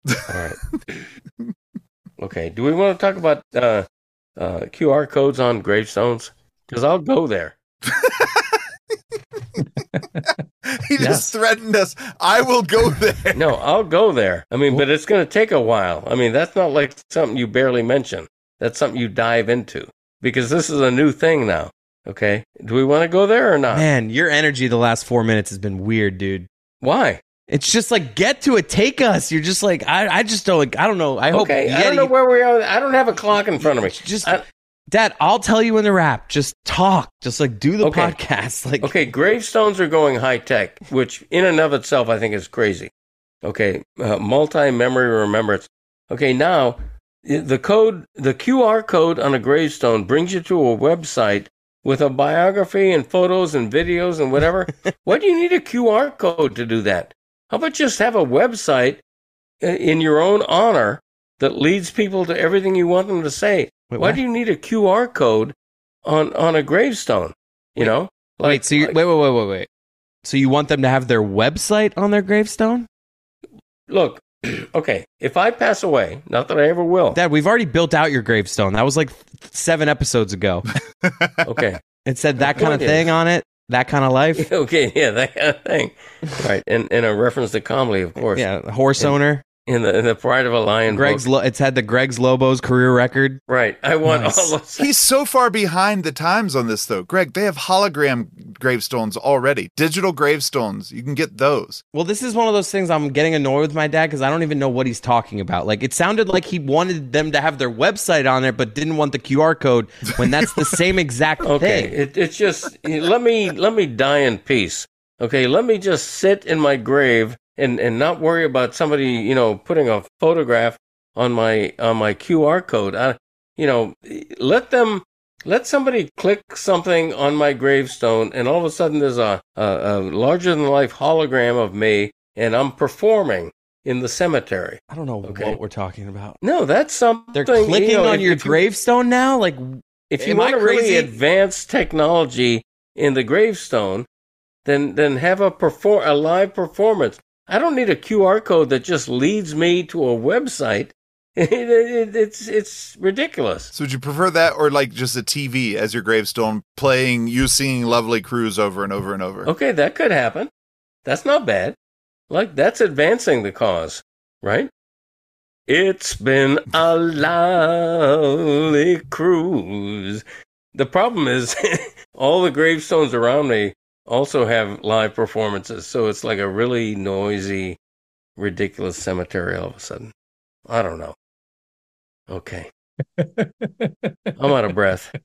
All right. Okay. Do we want to talk about uh, uh, Q R codes on gravestones? Because I'll go there. He Yes. just threatened us. I will go there. No, I'll go there. I mean, but it's going to take a while. I mean, that's not like something you barely mention. That's something you dive into because this is a new thing now. Okay. Do we want to go there or not? Man, your energy the last four minutes has been weird, dude. Why? It's just like, get to it, take us. You're just like, I, I just don't, like, I don't know. I hope. Okay. Yeti, I don't know where we are. I don't have a clock in front of me. Just, I, Dad, I'll tell you in the wrap. Just talk. Just like do the Okay. podcast. Like, okay. Gravestones are going high tech, which in and of itself I think is crazy. Okay. Uh, multi memory remembrance. Okay. Now the code, the Q R code on a gravestone brings you to a website with a biography and photos and videos and whatever. Why do you need a Q R code to do that? How about just have a website uh, in your own honor that leads people to everything you want them to say? Wait, Why what? do you need a Q R code on, on a gravestone? You know? wait, so you like- wait, wait, wait, wait, wait. So you want them to have their website on their gravestone? Look, okay, if I pass away, not that I ever will. Dad, we've already built out your gravestone. That was like seven episodes ago. Okay. It said that kind of point thing is- on it. That kind of life. Okay, yeah, that kind of thing. Right. And, and a reference to Comley, of course. Yeah, horse And- owner. In the in the Pride of a Lion Greg's. book. Lo- it's had the Greg's Lobo's career record. Right. I want Nice. all those. He's so far behind the times on this, though. Greg, they have hologram gravestones already. Digital gravestones. You can get those. Well, this is one of those things I'm getting annoyed with my dad because I don't even know what he's talking about. Like, it sounded like he wanted them to have their website on there, but didn't want the Q R code when that's the same exact Okay, thing. it, it's just let me let me die in peace. Okay, let me just sit in my grave and, and not worry about somebody, you know, putting a photograph on my on my Q R code. I, you know, let them let somebody click something on my gravestone, and all of a sudden there's a, a, a larger than life hologram of me, and I'm performing in the cemetery. I don't know Okay. what we're talking about. No, that's something. They're clicking you know, on if- your if you- gravestone now? Like, If you Am I want to really crazy? advance technology in the gravestone, then then have a perform a live performance. I don't need a Q R code that just leads me to a website. It, it, it's it's ridiculous. So would you prefer that or like just a T V as your gravestone playing you singing Lovely Cruise over and over and over? Okay, that could happen. That's not bad. Like that's advancing the cause, right? It's been a lovely cruise. The problem is all the gravestones around me also have live performances, so it's like a really noisy, ridiculous cemetery all of a sudden. I don't know. Okay. I'm out of breath.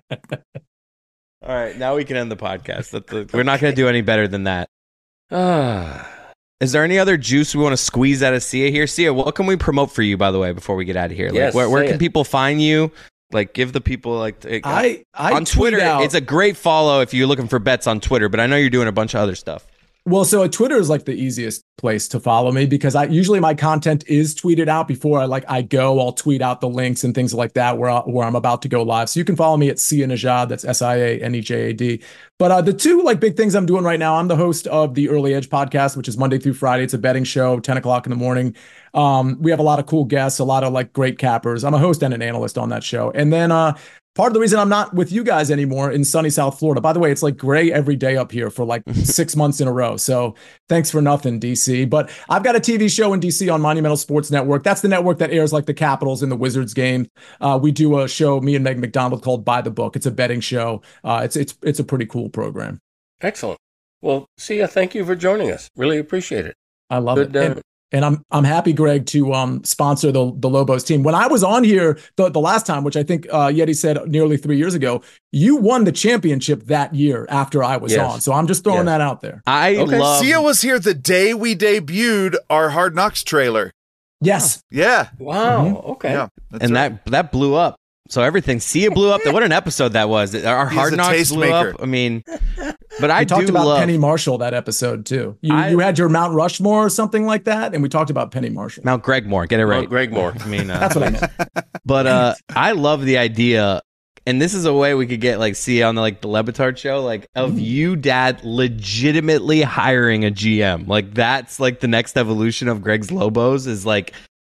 all right, now we can end the podcast. That the, we're not going to do any better than that. Ah. Is there any other juice we want to squeeze out of Sia here? Sia, what can we promote for you, by the way, before we get out of here? Like, Yes, where where say can it. people find you? Like, give the people, like, uh, I, I on tweet Twitter. out- It's a great follow if you're looking for bets on Twitter, but I know you're doing a bunch of other stuff. Well, so Twitter is like the easiest place to follow me because I usually my content is tweeted out before I like I go. I'll tweet out the links and things like that where I, where I'm about to go live. So you can follow me at Sia Nejad. That's S I A N E J A D. But uh, the two like big things I'm doing right now, I'm the host of the Early Edge podcast, which is Monday through Friday. It's a betting show, ten o'clock in the morning. Um, we have a lot of cool guests, a lot of like great cappers. I'm a host and an analyst on that show. And then uh, part of the reason I'm not with you guys anymore in sunny South Florida, by the way, it's like gray every day up here for like six months in a row. So thanks for nothing, D C. But I've got a T V show in D C on Monumental Sports Network. That's the network that airs like the Capitals and the Wizards game. Uh, we do a show, me and Meg McDonald, called By the Book. It's a betting show. Uh, it's it's it's a pretty cool program. Excellent. Well, Sia, thank you for joining us. Really appreciate it. I love Good, it. uh, And, and I'm I'm happy, Greg, to um sponsor the the Lobos team. When I was on here the, the last time, which I think uh, Yeti said nearly three years ago, you won the championship that year after I was Yes. on. So I'm just throwing Yes. that out there. I Okay. love. Sia was here the day we debuted our Hard Knocks trailer. Yes. Yeah. Wow. Okay. Yeah. that's and right. that that blew up. So everything, Sia blew up. What an episode that was! Our He's Hard a Knocks blew tastemaker. up. I mean, but I We talked do about love Penny Marshall that episode too. You I- you had your Mount Rushmore or something like that, and we talked about Penny Marshall. Mount Gregmore. Get it Well, right. Greg Moore. I mean, uh, That's what I meant. But uh, I love the idea, and this is a way we could get like Sia on the like the Lebitard show, like of you, Dad, legitimately hiring a G M. Like that's like the next evolution of Greg's Lobos is like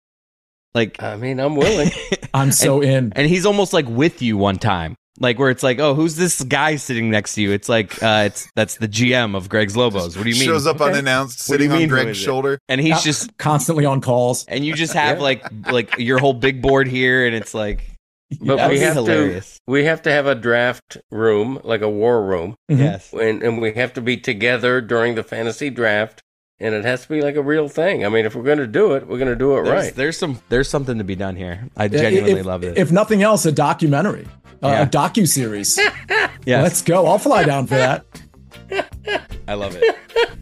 Like, I mean, I'm willing. I'm so in. and he's almost like with you one time, like where it's like, oh, who's this guy sitting next to you? It's like, uh, it's that's the G M of Greg's Lobos. What do you mean? Shows up Okay. unannounced, What do you sitting on mean, who Greg's is it? shoulder. And he's Uh, just, constantly on calls. and you just have Yeah. like like your whole big board here, and it's like, But that we would be have hilarious. to we have to have a draft room, like a war room, Mhm. Yes. and, and we have to be together during the fantasy draft, and it has to be like a real thing. I mean, if we're going to do it, we're going to do it There's, right. there's some there's something to be done here. I genuinely if, love it. If nothing else, a documentary, uh, Yeah. a docu series. Yes, Let's go. I'll fly down for that. I love it.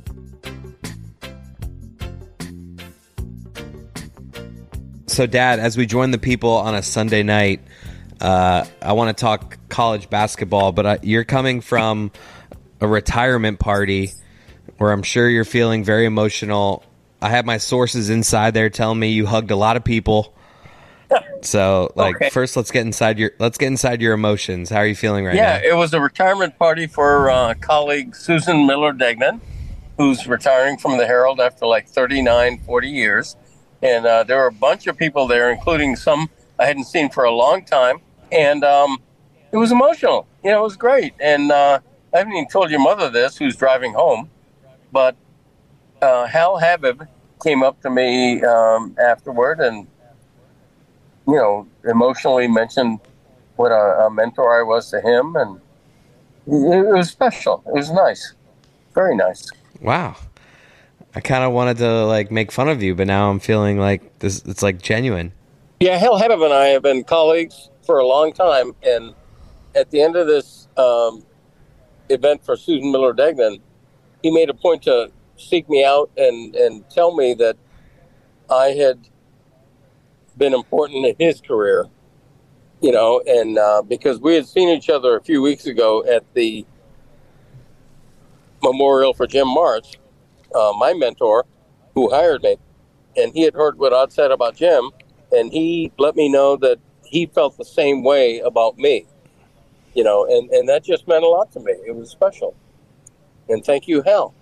So, Dad, as we join the people on a Sunday night, uh, I want to talk college basketball, but I, you're coming from a retirement party where I'm sure you're feeling very emotional. I have my sources inside there telling me you hugged a lot of people. So, like, Okay. first, let's get inside your let's get inside your emotions. How are you feeling right Yeah, now? it was a retirement party for uh, colleague Susan Miller Degnan, who's retiring from the Herald after like thirty-nine, forty years. And uh, there were a bunch of people there, including some I hadn't seen for a long time. And um, it was emotional. You know, it was great. And uh, I haven't even told your mother this, who's driving home. But uh, Hal Habib came up to me um, afterward and, you know, emotionally mentioned what a, a mentor I was to him. And it, it was special. It was nice. Very nice. Wow. I kind of wanted to like make fun of you, but now I'm feeling like this. It's like genuine. Yeah, Hal Habib and I have been colleagues for a long time, and at the end of this um, event for Susan Miller Degnan, he made a point to seek me out and, and tell me that I had been important in his career, you know, and uh, because we had seen each other a few weeks ago at the memorial for Jim March, uh, my mentor, who hired me, and he had heard what I'd said about Jim, and he let me know that he felt the same way about me, you know, and, and that just meant a lot to me. It was special. And thank you, Hal.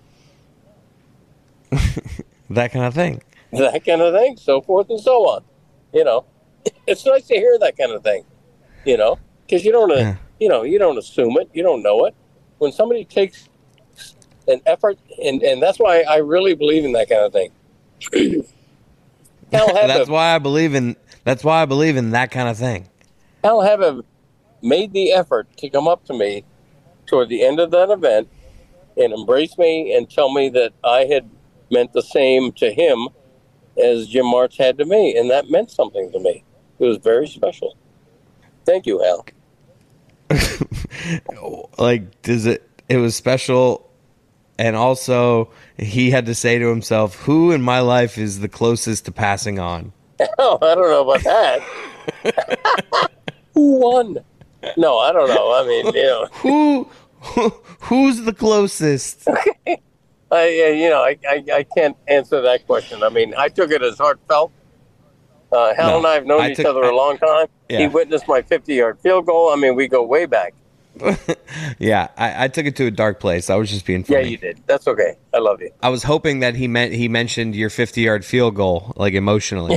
That kind of thing. That kind of thing, so forth and so on. You know, it's nice to hear that kind of thing, you know, because you don't, uh, Yeah. you know, you don't assume it. You don't know it. When somebody takes an effort, and, and that's why I really believe in that kind of thing. Hal That's Habib, why I believe in. That's why I believe in that kind of thing. Hal Habib made the effort to come up to me toward the end of that event and embrace me and tell me that I had meant the same to him as Jim March had to me, and that meant something to me. It was very special. Thank you, Hal. Like, does it? It was special, and also he had to say to himself, "Who in my life is the closest to passing on?" Oh, I don't know about that. Who won? No, I don't know. I mean, you know, Who? who who's the closest? I, uh, you know, I, I, I can't answer that question. I mean, I took it as heartfelt. Uh, Hal No, and I have known I each took- other I- a long time. Yeah. He witnessed my fifty-yard field goal. I mean, we go way back. Yeah, I, I took it to a dark place. I was just being Yeah, funny. you did. That's okay. I love you. I was hoping that he meant he mentioned your fifty-yard field goal, like emotionally.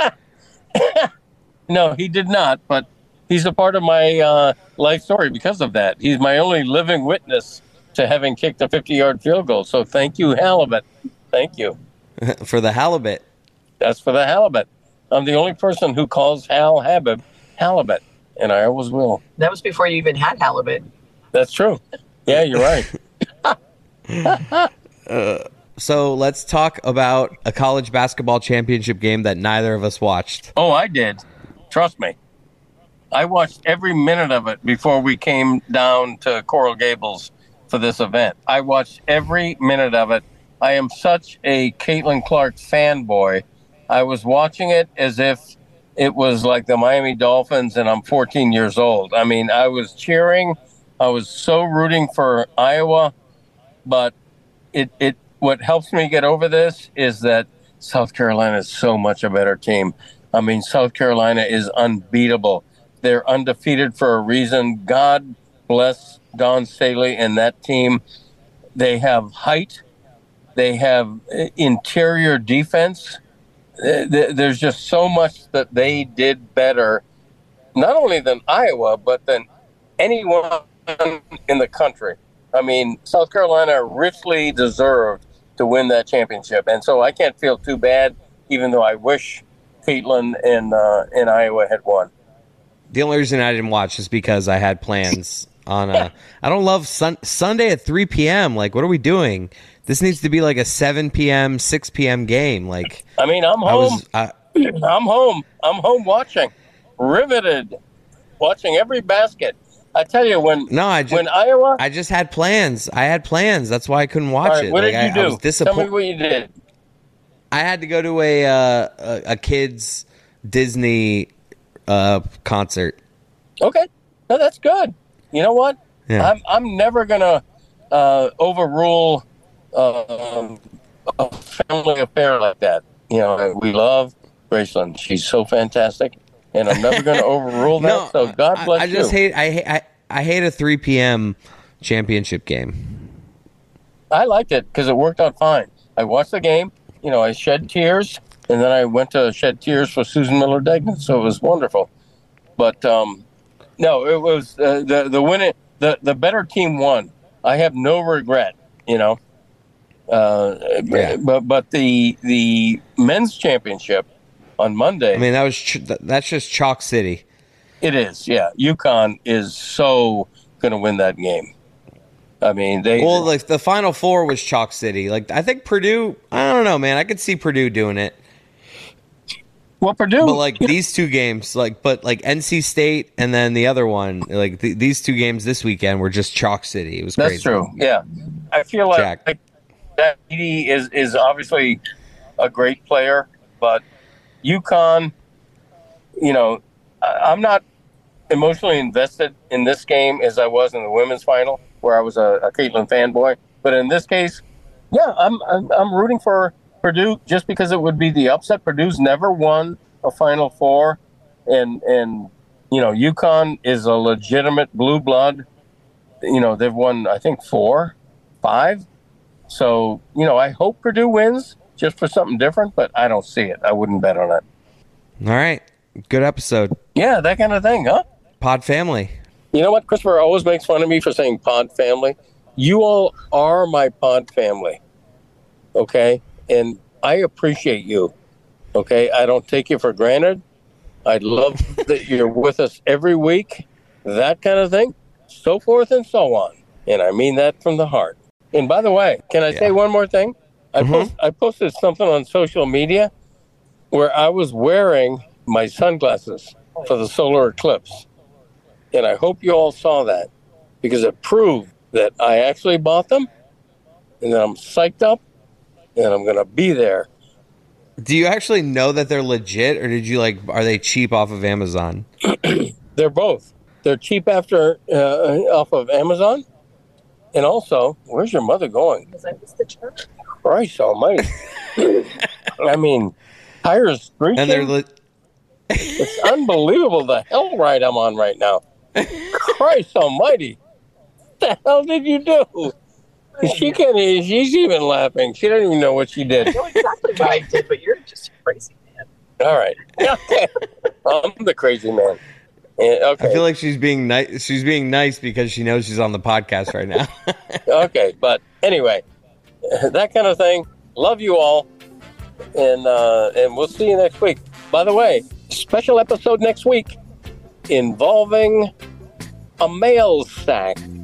No, he did not, but he's a part of my uh, life story because of that. He's my only living witness to having kicked a fifty-yard field goal. So thank you, Halibut. Thank you. For the halibut. That's for the halibut. I'm the only person who calls Hal Habib halibut, and I always will. That was before you even had halibut. That's true. Yeah, you're right. So let's talk about a college basketball championship game that neither of us watched. Oh, I did. Trust me. I watched every minute of it before we came down to Coral Gables for this event. I watched every minute of it. I am such a Caitlin Clark fanboy. I was watching it as if it was like the Miami Dolphins and I'm fourteen years old. I mean, I was cheering. I was so rooting for Iowa, but it, it what helps me get over this is that South Carolina is so much a better team. I mean, South Carolina is unbeatable. They're undefeated for a reason. God bless Don Staley and that team. They have height. They have interior defense. th- th- there's just so much that they did better, not only than Iowa, but than anyone in the country. I mean, South Carolina richly deserved to win that championship. And so I can't feel too bad, even though I wish Caitlin and, uh, and Iowa had won. The only reason I didn't watch is because I had plans on a. I don't love sun, Sunday at three p.m. Like, what are we doing? This needs to be like a seven p.m., six p.m. game. Like, I mean, I'm I home. was, I, I'm home. I'm home watching, riveted, watching every basket. I tell you, when no, I just, when Iowa, I just had plans. I had plans. That's why I couldn't watch all right, it. what like, did you I, do? I was disappointed. Tell me what you did. I had to go to a uh, a, a kids Disney uh, concert. Okay, no, that's good. You know what? Yeah. I'm I'm never gonna uh, overrule uh, a family affair like that. You know, we love Graceland. She's so fantastic, and I'm never gonna overrule that. No, so God bless I, I you. just hate. I hate. I, I hate a three p.m. championship game. I liked it because it worked out fine. I watched the game. You know, I shed tears, and then I went to shed tears for Susan Miller Degnan. So it was wonderful. But um, no, it was uh, the the winning. The the better team won. I have no regret. You know. Uh, Yeah. But but the the men's championship on Monday. I mean, that was ch- that's just Chalk City. It is, yeah. UConn is so going to win that game. I mean, they. Well, like the Final Four was Chalk City. Like I think Purdue. I don't know, man. I could see Purdue doing it. Well, Purdue. But like these two games, like but like N C State and then the other one, like th- these two games this weekend were just Chalk City. It was That's crazy. true. Yeah, I feel like, Jack. like that Edie is is obviously a great player, but UConn. You know, I, I'm not emotionally invested in this game as I was in the women's final, where I was a, a Caitlin fanboy. But in this case, yeah, I'm, I'm I'm rooting for Purdue just because it would be the upset. Purdue's never won a Final Four, and and you know UConn is a legitimate blue blood. You know they've won I think four, five. So you know I hope Purdue wins just for something different, but I don't see it. I wouldn't bet on it. All right, good episode. Yeah, that kind of thing, huh? Pod family. You know what? Christopher always makes fun of me for saying pod family. You all are my pod family. Okay? And I appreciate you. Okay? I don't take you for granted. I love that you're with us every week. That kind of thing. So forth and so on. And I mean that from the heart. And by the way, can I Yeah. say one more thing? I, Mhm. post, I posted something on social media where I was wearing my sunglasses for the solar eclipse. And I hope you all saw that because it proved that I actually bought them and that I'm psyched up and I'm going to be there. Do you actually know that they're legit, or did you like? Are they cheap off of Amazon? They're both. They're cheap after uh, off of Amazon. And also, where's your mother going? Because I missed the church. Christ almighty. I mean, tires screeching. And they're le- It's unbelievable the hell ride I'm on right now. Christ almighty. What the hell did you do? She can't even, she's even laughing. She doesn't even know what she did. I know exactly what I did, but you're just a crazy man. All right. Okay. I'm the crazy man. Yeah, okay. I feel like she's being nice. She's being nice because she knows she's on the podcast right now. Okay. But anyway, that kind of thing. Love you all. And uh, and we'll see you next week. By the way, special episode next week involving a mail sack.